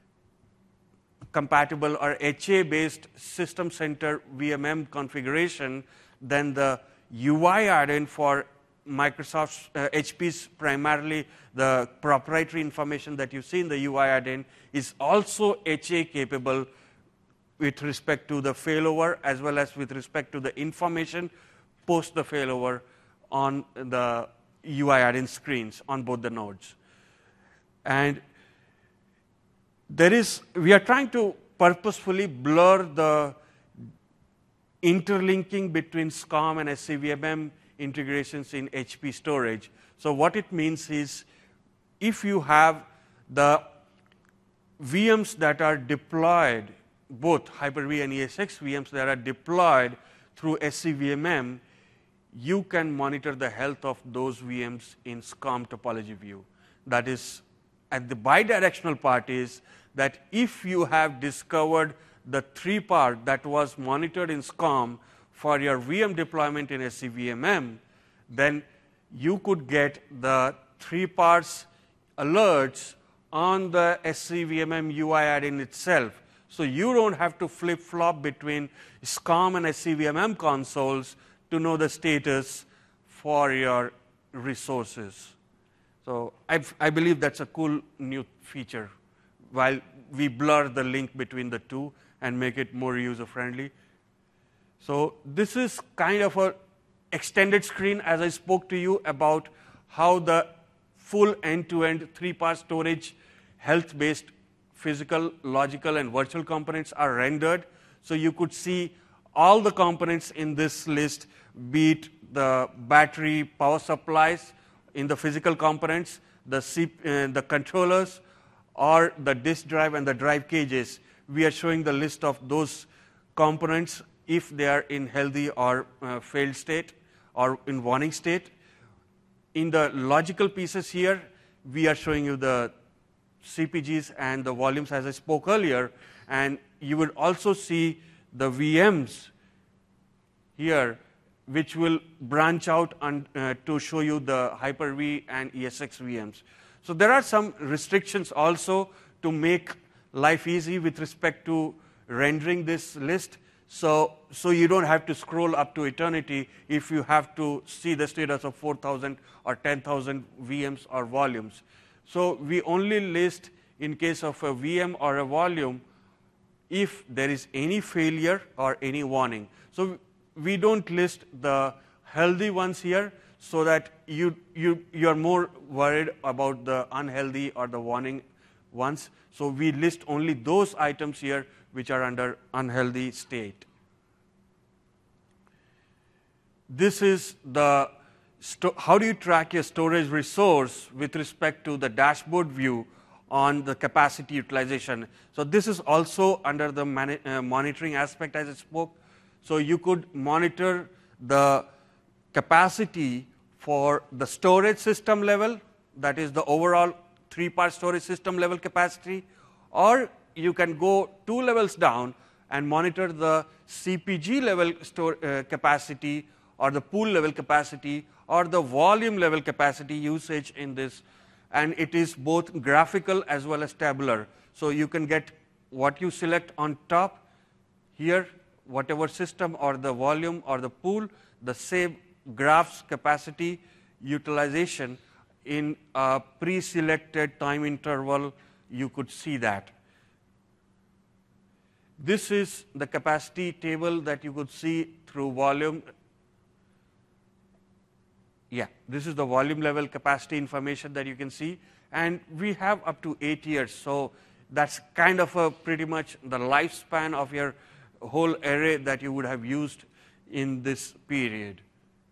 compatible or H A-based system center V M M configuration, then the U I add-in for Microsoft's, uh, H P's primarily the proprietary information that you see in the U I add-in is also H A capable with respect to the failover as well as with respect to the information post the failover on the U I add-in screens on both the nodes. And there is, we are trying to purposefully blur the interlinking between SCOM and S C V M M integrations in H P storage. So what it means is, if you have the V Ms that are deployed, both Hyper-V and E S X V Ms that are deployed through S C V M M, you can monitor the health of those V Ms in SCOM topology view. That is, at the bidirectional part is that if you have discovered the three part that was monitored in SCOM for your V M deployment in S C V M M, then you could get the three parts alerts on the S C V M M U I add-in itself. So you don't have to flip-flop between SCOM and S C V M M consoles to know the status for your resources. So I, I believe that's a cool new feature, while we blur the link between the two and make it more user-friendly. So this is kind of a extended screen as I spoke to you about how the full end-to-end three-part storage health-based physical, logical, and virtual components are rendered. So you could see all the components in this list, be it the battery power supplies in the physical components, the, C uh, the controllers, or the disk drive and the drive cages. We are showing the list of those components if they are in healthy or uh, failed state or in warning state. In the logical pieces here, we are showing you the C P Gs and the volumes as I spoke earlier, and you would also see the V Ms here, which will branch out on, uh, to show you the Hyper-V and E S X V Ms. So there are some restrictions also to make life easy with respect to rendering this list. So, so you don't have to scroll up to eternity if you have to see the status of four thousand or ten thousand V Ms or volumes. So we only list in case of a V M or a volume if there is any failure or any warning. So we don't list the healthy ones here so that you, you, you are more worried about the unhealthy or the warning ones. So we list only those items here which are under unhealthy state. This is the, how do you track your storage resource with respect to the dashboard view on the capacity utilization. So this is also under the mani uh, monitoring aspect as I spoke. So you could monitor the capacity for the storage system level, that is the overall three-part storage system level capacity, or you can go two levels down and monitor the C P G level store, uh, capacity or the pool level capacity or the volume level capacity usage in this, and it is both graphical as well as tabular. So you can get what you select on top here, whatever system or the volume or the pool, the same graphs capacity utilization in a pre-selected time interval, you could see that. This is the capacity table that you could see through volume. Yeah, this is the volume level capacity information that you can see, and we have up to eight years. So that's kind of a pretty much the lifespan of your whole array that you would have used in this period.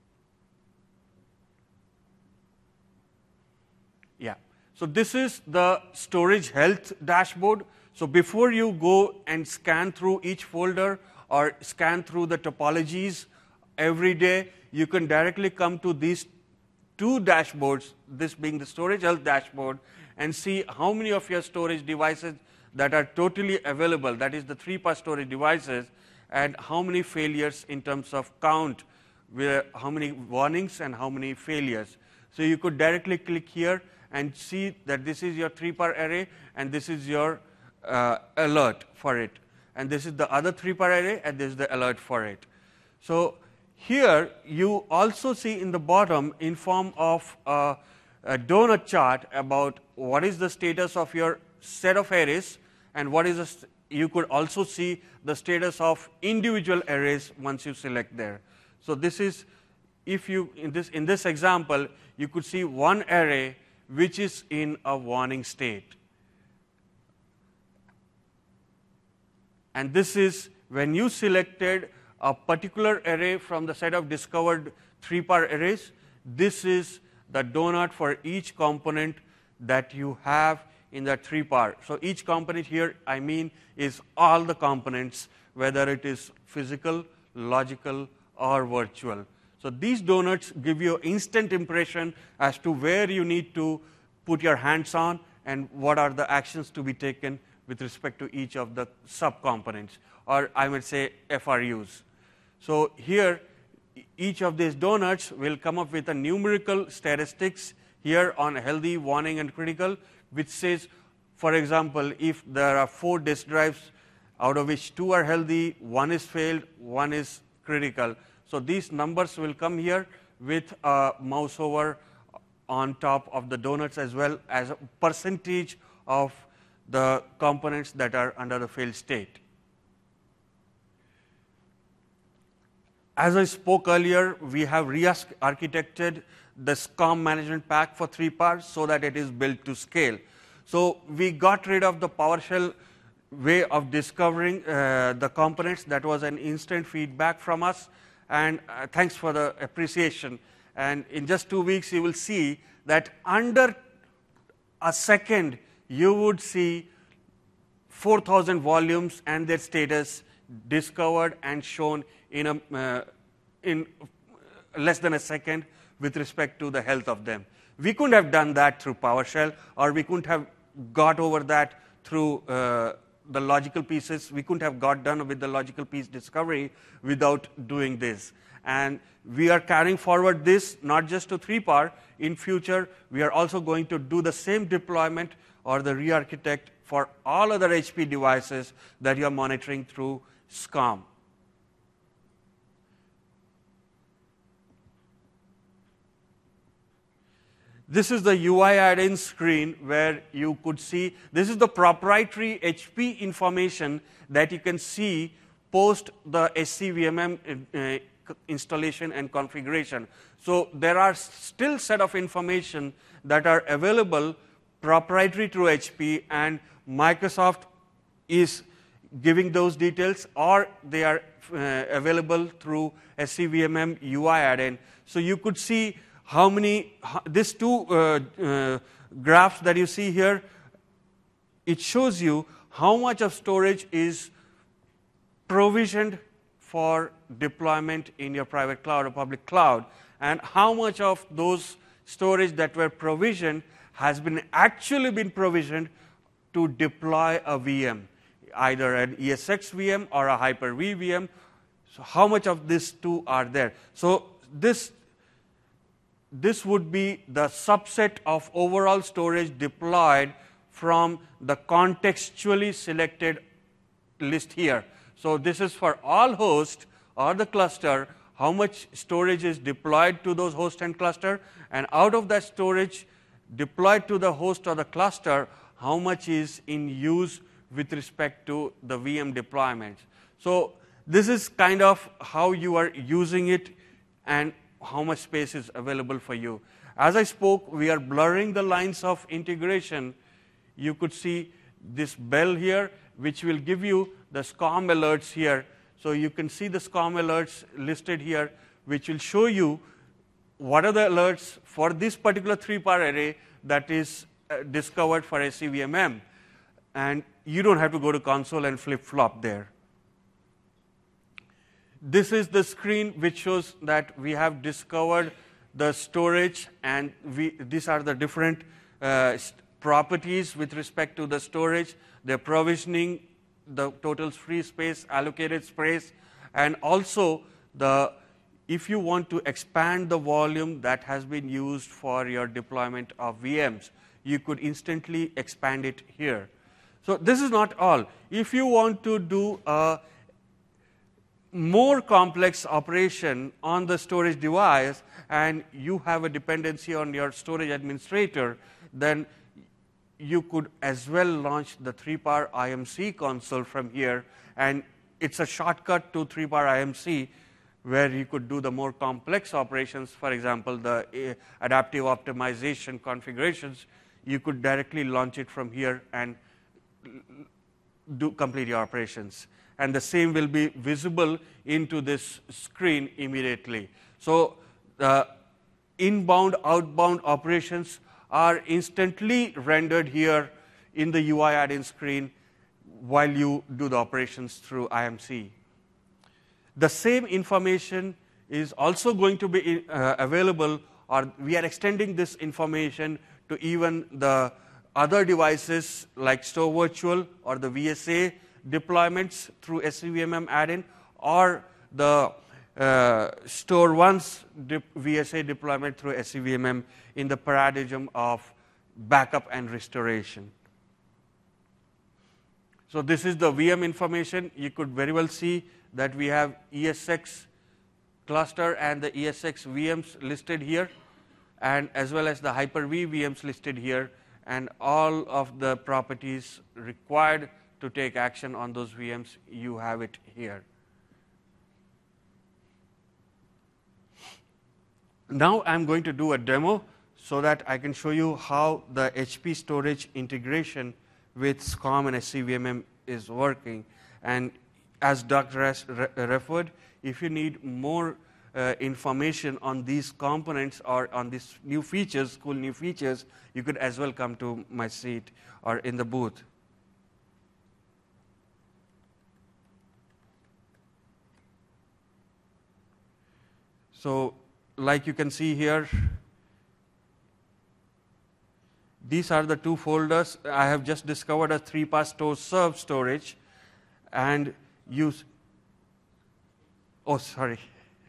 Yeah, so this is the storage health dashboard. So before you go and scan through each folder or scan through the topologies every day, you can directly come to these two dashboards, this being the storage health dashboard, and see how many of your storage devices that are totally available, that is the three-part storage devices, and how many failures in terms of count, where how many warnings and how many failures. So you could directly click here and see that this is your three-part array and this is your uh, alert for it. And this is the other three-part array and this is the alert for it. So here you also see in the bottom in form of uh, a donut chart about what is the status of your set of arrays and what is the, you could also see the status of individual arrays once you select there. So this is, if you, in this, in this example, you could see one array which is in a warning state. And this is when you selected a particular array from the set of discovered three-part arrays, this is the donut for each component that you have in that three-part. So each component here, I mean, is all the components, whether it is physical, logical, or virtual. So these donuts give you instant impression as to where you need to put your hands on and what are the actions to be taken with respect to each of the sub-components, or I would say F R Us. So here, each of these donuts will come up with a numerical statistics here on healthy, warning, and critical, which says, for example, if there are four disk drives, out of which two are healthy, one is failed, one is critical. So these numbers will come here with a mouse over on top of the donuts as well as a percentage of the components that are under the failed state. as I spoke earlier, we have re-architected the SCOM management pack for three par so that it is built to scale. So we got rid of the PowerShell way of discovering uh, the components. That was an instant feedback from us, and uh, thanks for the appreciation. And in just two weeks, you will see that under a second, you would see four thousand volumes and their status discovered and shown in, a, uh, in less than a second with respect to the health of them. We couldn't have done that through PowerShell, or we couldn't have got over that through uh, the logical pieces. We couldn't have got done with the logical piece discovery without doing this. And we are carrying forward this not just to three par. In future, we are also going to do the same deployment or the re-architect for all other H P devices that you are monitoring through SCOM. This is the U I add-in screen where you could see, this is the proprietary H P information that you can see post the S C V M M uh, installation and configuration. So there are still set of information that are available proprietary to H P, and Microsoft is giving those details, or they are uh, available through S C V M M U I add-in. So you could see how many, these two uh, uh, graphs that you see here, it shows you how much of storage is provisioned for deployment in your private cloud or public cloud, and how much of those storage that were provisioned has been actually been provisioned to deploy a V M, either an E S X V M or a Hyper-V V M. So how much of these two are there? So this This would be the subset of overall storage deployed from the contextually selected list here. So this is for all hosts or the cluster, how much storage is deployed to those host and cluster, and out of that storage deployed to the host or the cluster, how much is in use with respect to the V M deployments. So this is kind of how you are using it and how much space is available for you. As I spoke, we are blurring the lines of integration. You could see this bell here, which will give you the SCOM alerts here. So you can see the SCOM alerts listed here, which will show you what are the alerts for this particular three par array that is uh, discovered for S C V M M. And you don't have to go to console and flip-flop there. This is the screen which shows that we have discovered the storage, and we, these are the different uh, properties with respect to the storage, the provisioning, the total free space, allocated space, and also the, if you want to expand the volume that has been used for your deployment of V Ms, you could instantly expand it here. So this is not all. If you want to do a more complex operation on the storage device and you have a dependency on your storage administrator, then you could as well launch the three par I M C console from here, and it's a shortcut to three par I M C where you could do the more complex operations. For example, the uh, adaptive optimization configurations, you could directly launch it from here and do complete your operations. And the same will be visible into this screen immediately. So the inbound, outbound operations are instantly rendered here in the U I add-in screen while you do the operations through I M C. The same information is also going to be uh, available, or we are extending this information to even the other devices like Store Virtual or the V S A deployments through S C V M M add-in, or the uh, Store Once V S A deployment through S C V M M in the paradigm of backup and restoration. So this is the V M information. You could very well see that we have E S X cluster and the E S X V Ms listed here, and as well as the Hyper-V V Ms listed here, and all of the properties required to take action on those V Ms, you have it here. Now I'm going to do a demo so that I can show you how the H P storage integration with SCOM and S C V M M is working. And as Doctor S referred, if you need more uh, information on these components or on these new features, cool new features, you could as well come to my seat or in the booth. So like you can see here, these are the two folders. I have just discovered a three-part store serve storage, and use. Oh, sorry.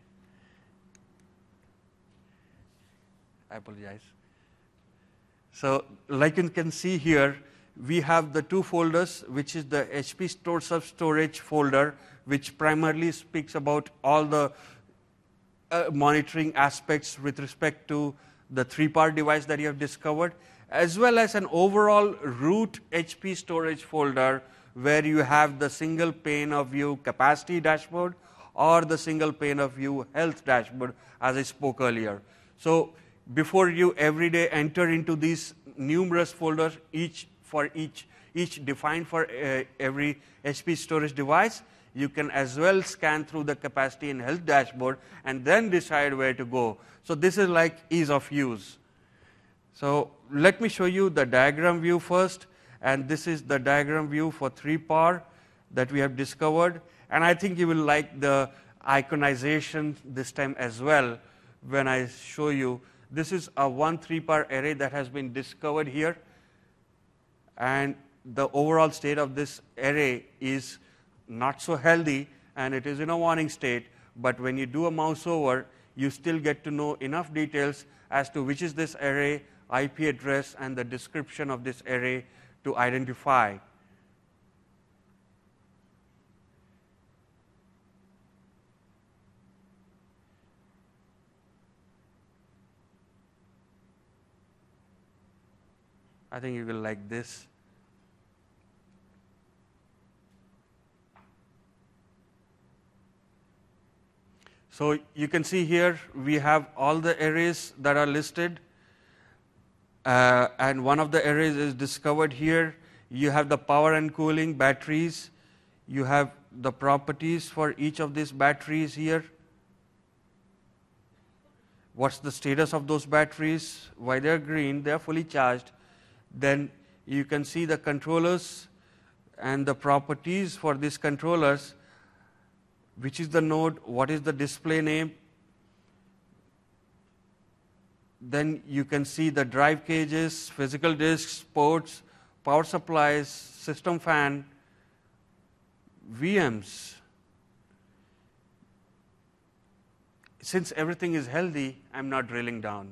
I apologize. So, like you can see here, we have the two folders, which is the H P store serve storage folder, which primarily speaks about all the uh, monitoring aspects with respect to the three-part device that you have discovered, as well as an overall root H P storage folder where you have the single pane of view capacity dashboard or the single pane of view health dashboard, as I spoke earlier. So before you every day enter into these numerous folders, each for each, each defined for uh, every H P storage device, you can as well scan through the capacity and health dashboard and then decide where to go. So this is like ease of use. So let me show you the diagram view first, and this is the diagram view for three-par that we have discovered, and I think you will like the iconization this time as well when I show you. This is a one three-par array that has been discovered here, and the overall state of this array is not so healthy, and it is in a warning state, but when you do a mouse over, you still get to know enough details as to which is this array, I P address, and the description of this array to identify. I think you will like this. So you can see here we have all the arrays that are listed, uh, and one of the arrays is discovered here. You have the power and cooling batteries. You have the properties for each of these batteries here. What's the status of those batteries? Why they're green? They're fully charged. Then you can see the controllers and the properties for these controllers. Which is the node, what is the display name. Then you can see the drive cages, physical disks, ports, power supplies, system fan, V Ms. Since everything is healthy, I'm not drilling down.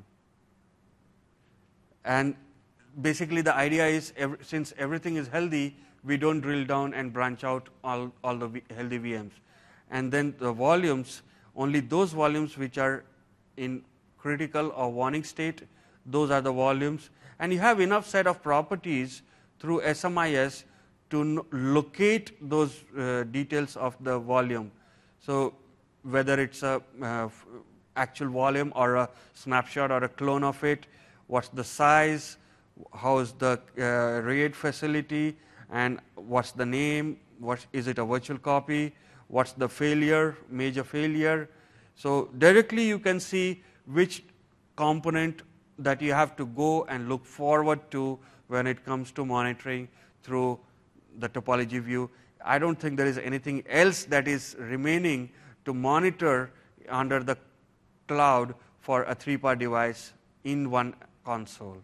And basically the idea is, every, since everything is healthy, we don't drill down and branch out all, all the v, healthy V Ms. And then the volumes, only those volumes which are in critical or warning state, those are the volumes. And you have enough set of properties through S M I S to locate those uh, details of the volume. So whether it's a uh, actual volume or a snapshot or a clone of it, what's the size, how is the uh, RAID facility, and what's the name, what is it a virtual copy, what's the failure, major failure. So directly you can see which component that you have to go and look forward to when it comes to monitoring through the topology view. I don't think there is anything else that is remaining to monitor under the cloud for a three-part device in one console.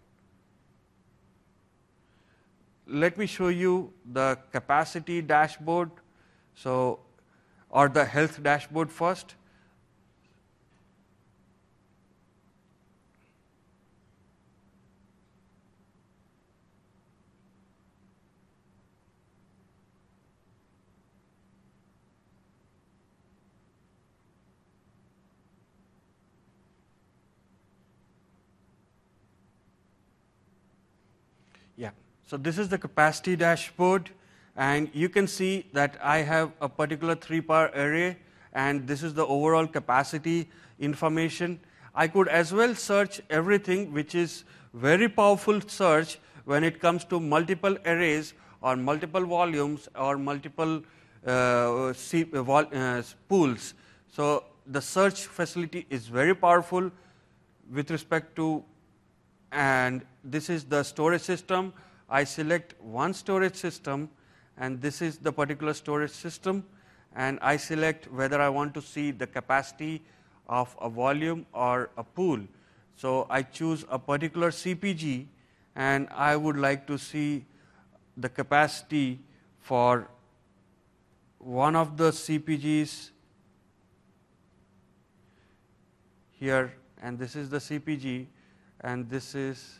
Let me show you the capacity dashboard. So or the health dashboard first. Yeah, so this is the capacity dashboard. And you can see that I have a particular three-par array, and this is the overall capacity information. I could as well search everything, which is very powerful search when it comes to multiple arrays or multiple volumes or multiple uh, C, uh, vol, uh, pools. So the search facility is very powerful with respect to, and this is the storage system. I select one storage system, and this is the particular storage system, and I select whether I want to see the capacity of a volume or a pool. So I choose a particular C P G, and I would like to see the capacity for one of the C P Gs here, and this is the C P G, and this is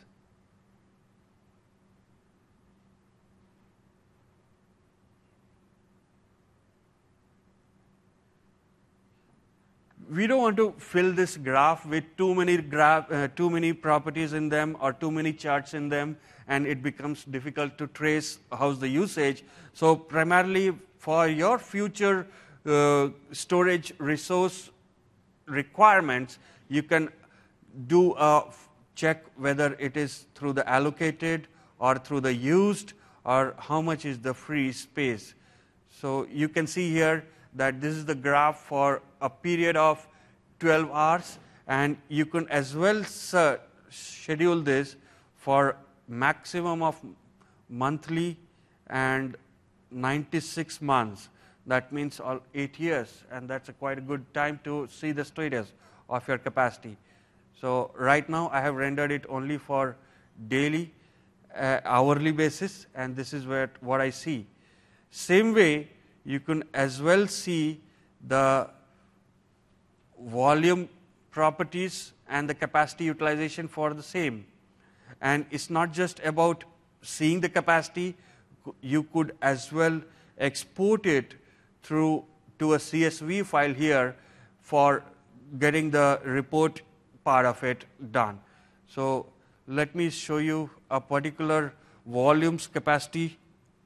we don't want to fill this graph with too many graph, uh, too many properties in them or too many charts in them, and it becomes difficult to trace how's the usage. So primarily for your future uh, storage resource requirements, you can do a check whether it is through the allocated or through the used, or how much is the free space. So you can see here that this is the graph for a period of twelve hours, and you can as well schedule this for maximum of monthly and ninety-six months. That means all eight years, and that's a quite a good time to see the status of your capacity. So right now I have rendered it only for daily, uh, hourly basis, and this is where what I see. Same way, you can as well see the volume properties and the capacity utilization for the same. And it's not just about seeing the capacity, you could as well export it through to a C S V file here for getting the report part of it done. So let me show you a particular volumes capacity.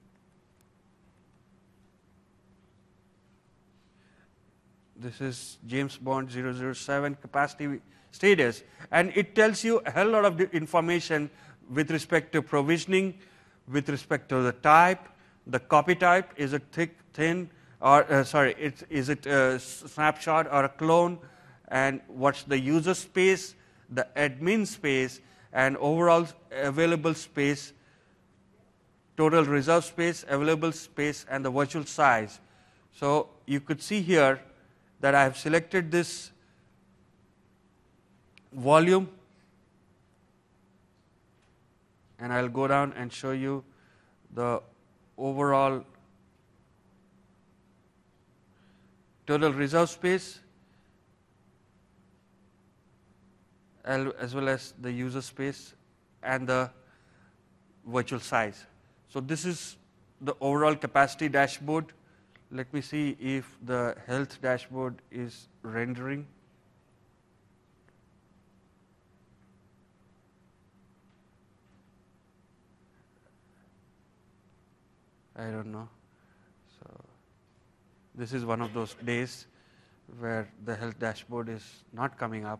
This is James Bond zero zero seven capacity status, and it tells you a hell lot of information with respect to provisioning, with respect to the type, the copy type, is it thick, thin, or uh, sorry, it, is it a snapshot or a clone, and what's the user space, the admin space, and overall available space, total reserve space, available space, and the virtual size. So you could see here that I have selected this volume, and I'll go down and show you the overall total reserve space as well as the user space and the virtual size. So this is the overall capacity dashboard. Let me see if the health dashboard is rendering. I don't know. So this is one of those days where the health dashboard is not coming up.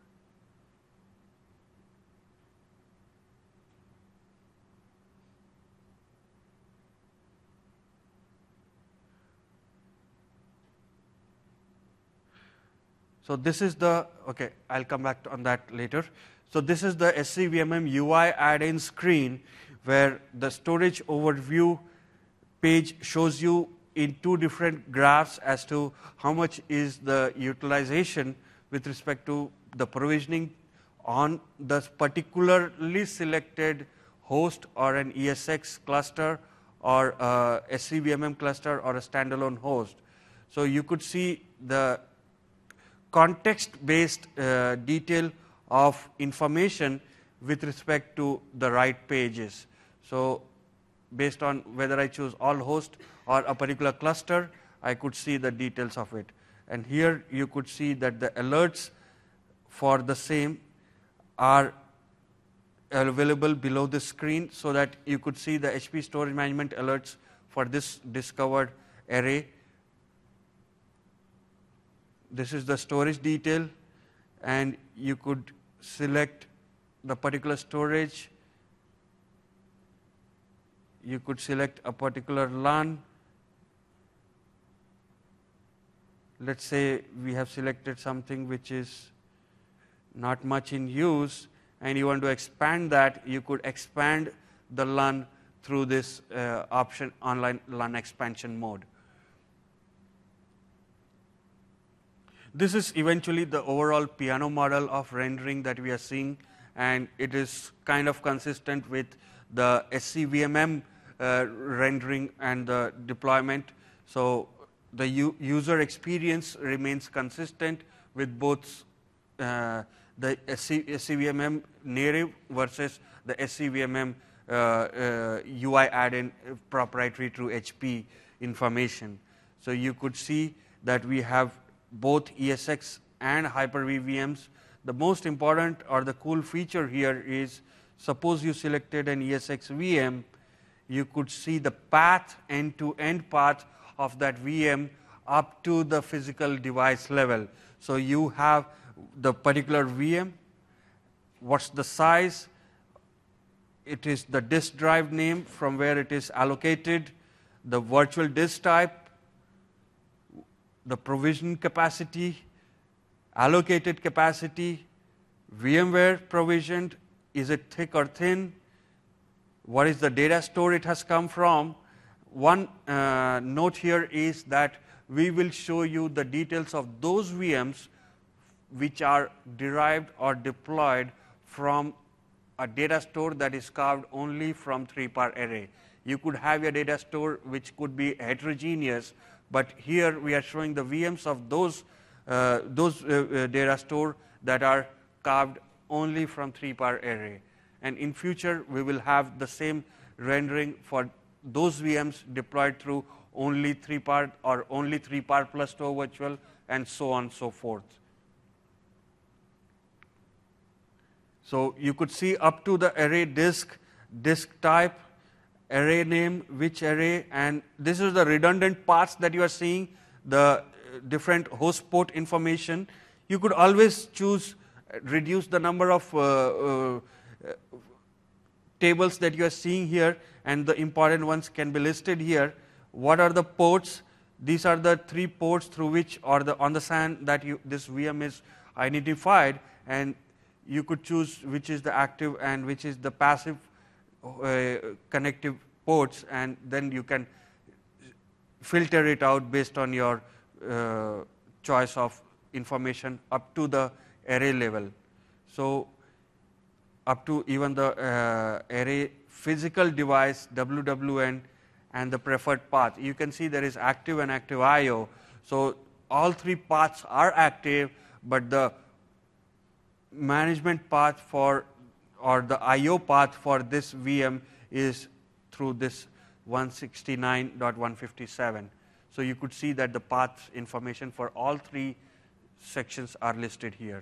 So this is the, okay, I'll come back to on that later. So this is the S C V M M U I add-in screen where the storage overview page shows you in two different graphs as to how much is the utilization with respect to the provisioning on the particularly selected host or an E S X cluster or a S C V M M cluster or a standalone host. So you could see the context-based uh, detail of information with respect to the right pages. So based on whether I choose all host or a particular cluster, I could see the details of it. And here you could see that the alerts for the same are available below the screen, so that you could see the H P storage management alerts for this discovered array. This is the storage detail and you could select the particular storage. You could select a particular LUN. Let's say we have selected something which is not much in use, and you want to expand that. You could expand the LUN through this uh, option, online LUN expansion mode. This is eventually the overall piano model of rendering that we are seeing, and it is kind of consistent with the S C V M M uh, rendering and the deployment. So the u user experience remains consistent with both uh, the S C V M M native versus the S C V M M uh, uh, U I add-in proprietary to H P information. So you could see that we have both E S X and Hyper-V V Ms. The most important or the cool feature here is, suppose you selected an E S X V M, you could see the path, end-to-end path of that V M up to the physical device level. So you have the particular V M, what's the size, it is the disk drive name from where it is allocated, the virtual disk type, the provision capacity, allocated capacity, VMware provisioned, is it thick or thin, what is the data store it has come from. One uh, note here is that we will show you the details of those V Ms which are derived or deployed from a data store that is carved only from three-part array. You could have your data store which could be heterogeneous, but here we are showing the V Ms of those, uh, those uh, uh, data store that are carved only from three-part array. And in future, we will have the same rendering for those V Ms deployed through only three-part or only three-part plus store virtual, and so on and so forth. So you could see up to the array disk, disk type, array name, which array, and this is the redundant paths that you are seeing, the different host port information. You could always choose, reduce the number of uh, uh, tables that you are seeing here, and the important ones can be listed here. What are the ports? These are the three ports through which, or the on the S A N that you, this V M is identified, and you could choose which is the active and which is the passive uh, connective ports, and then you can filter it out based on your uh, choice of information up to the array level. So up to even the uh, array physical device W W N and the preferred path. You can see there is active and active I O. So all three paths are active, but the management path for, or the I O path for this V M is through this one sixty-nine dot one fifty-seven. So you could see that the path information for all three sections are listed here.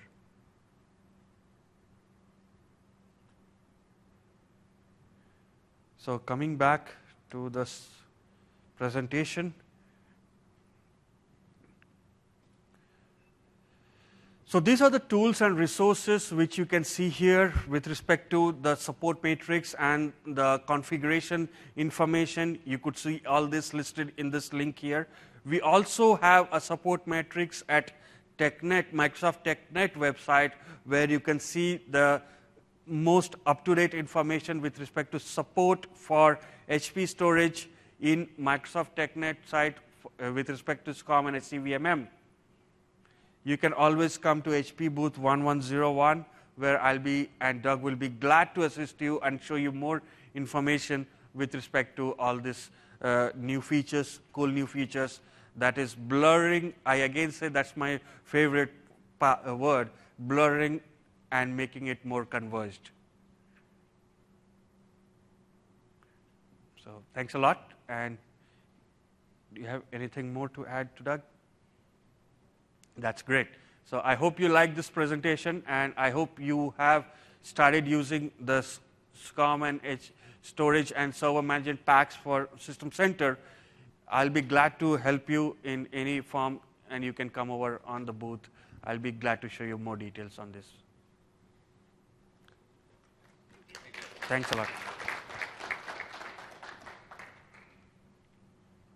So coming back to this presentation. So these are the tools and resources which you can see here with respect to the support matrix and the configuration information. You could see all this listed in this link here. We also have a support matrix at TechNet, Microsoft TechNet website, where you can see the most up-to-date information with respect to support for H P storage in Microsoft TechNet site uh, with respect to SCOM and S C V M M. You can always come to H P booth one one zero one, where I'll be and Doug will be glad to assist you and show you more information with respect to all these uh, new features, cool new features. That is blurring. I again say that's my favorite pa uh, word, blurring and making it more converged. So thanks a lot. And do you have anything more to add to Doug? That's great. So I hope you like this presentation, and I hope you have started using the SCOM and H storage and server management packs for System Center. I'll be glad to help you in any form, and you can come over on the booth I'll be glad to show you more details on this. Thanks a lot.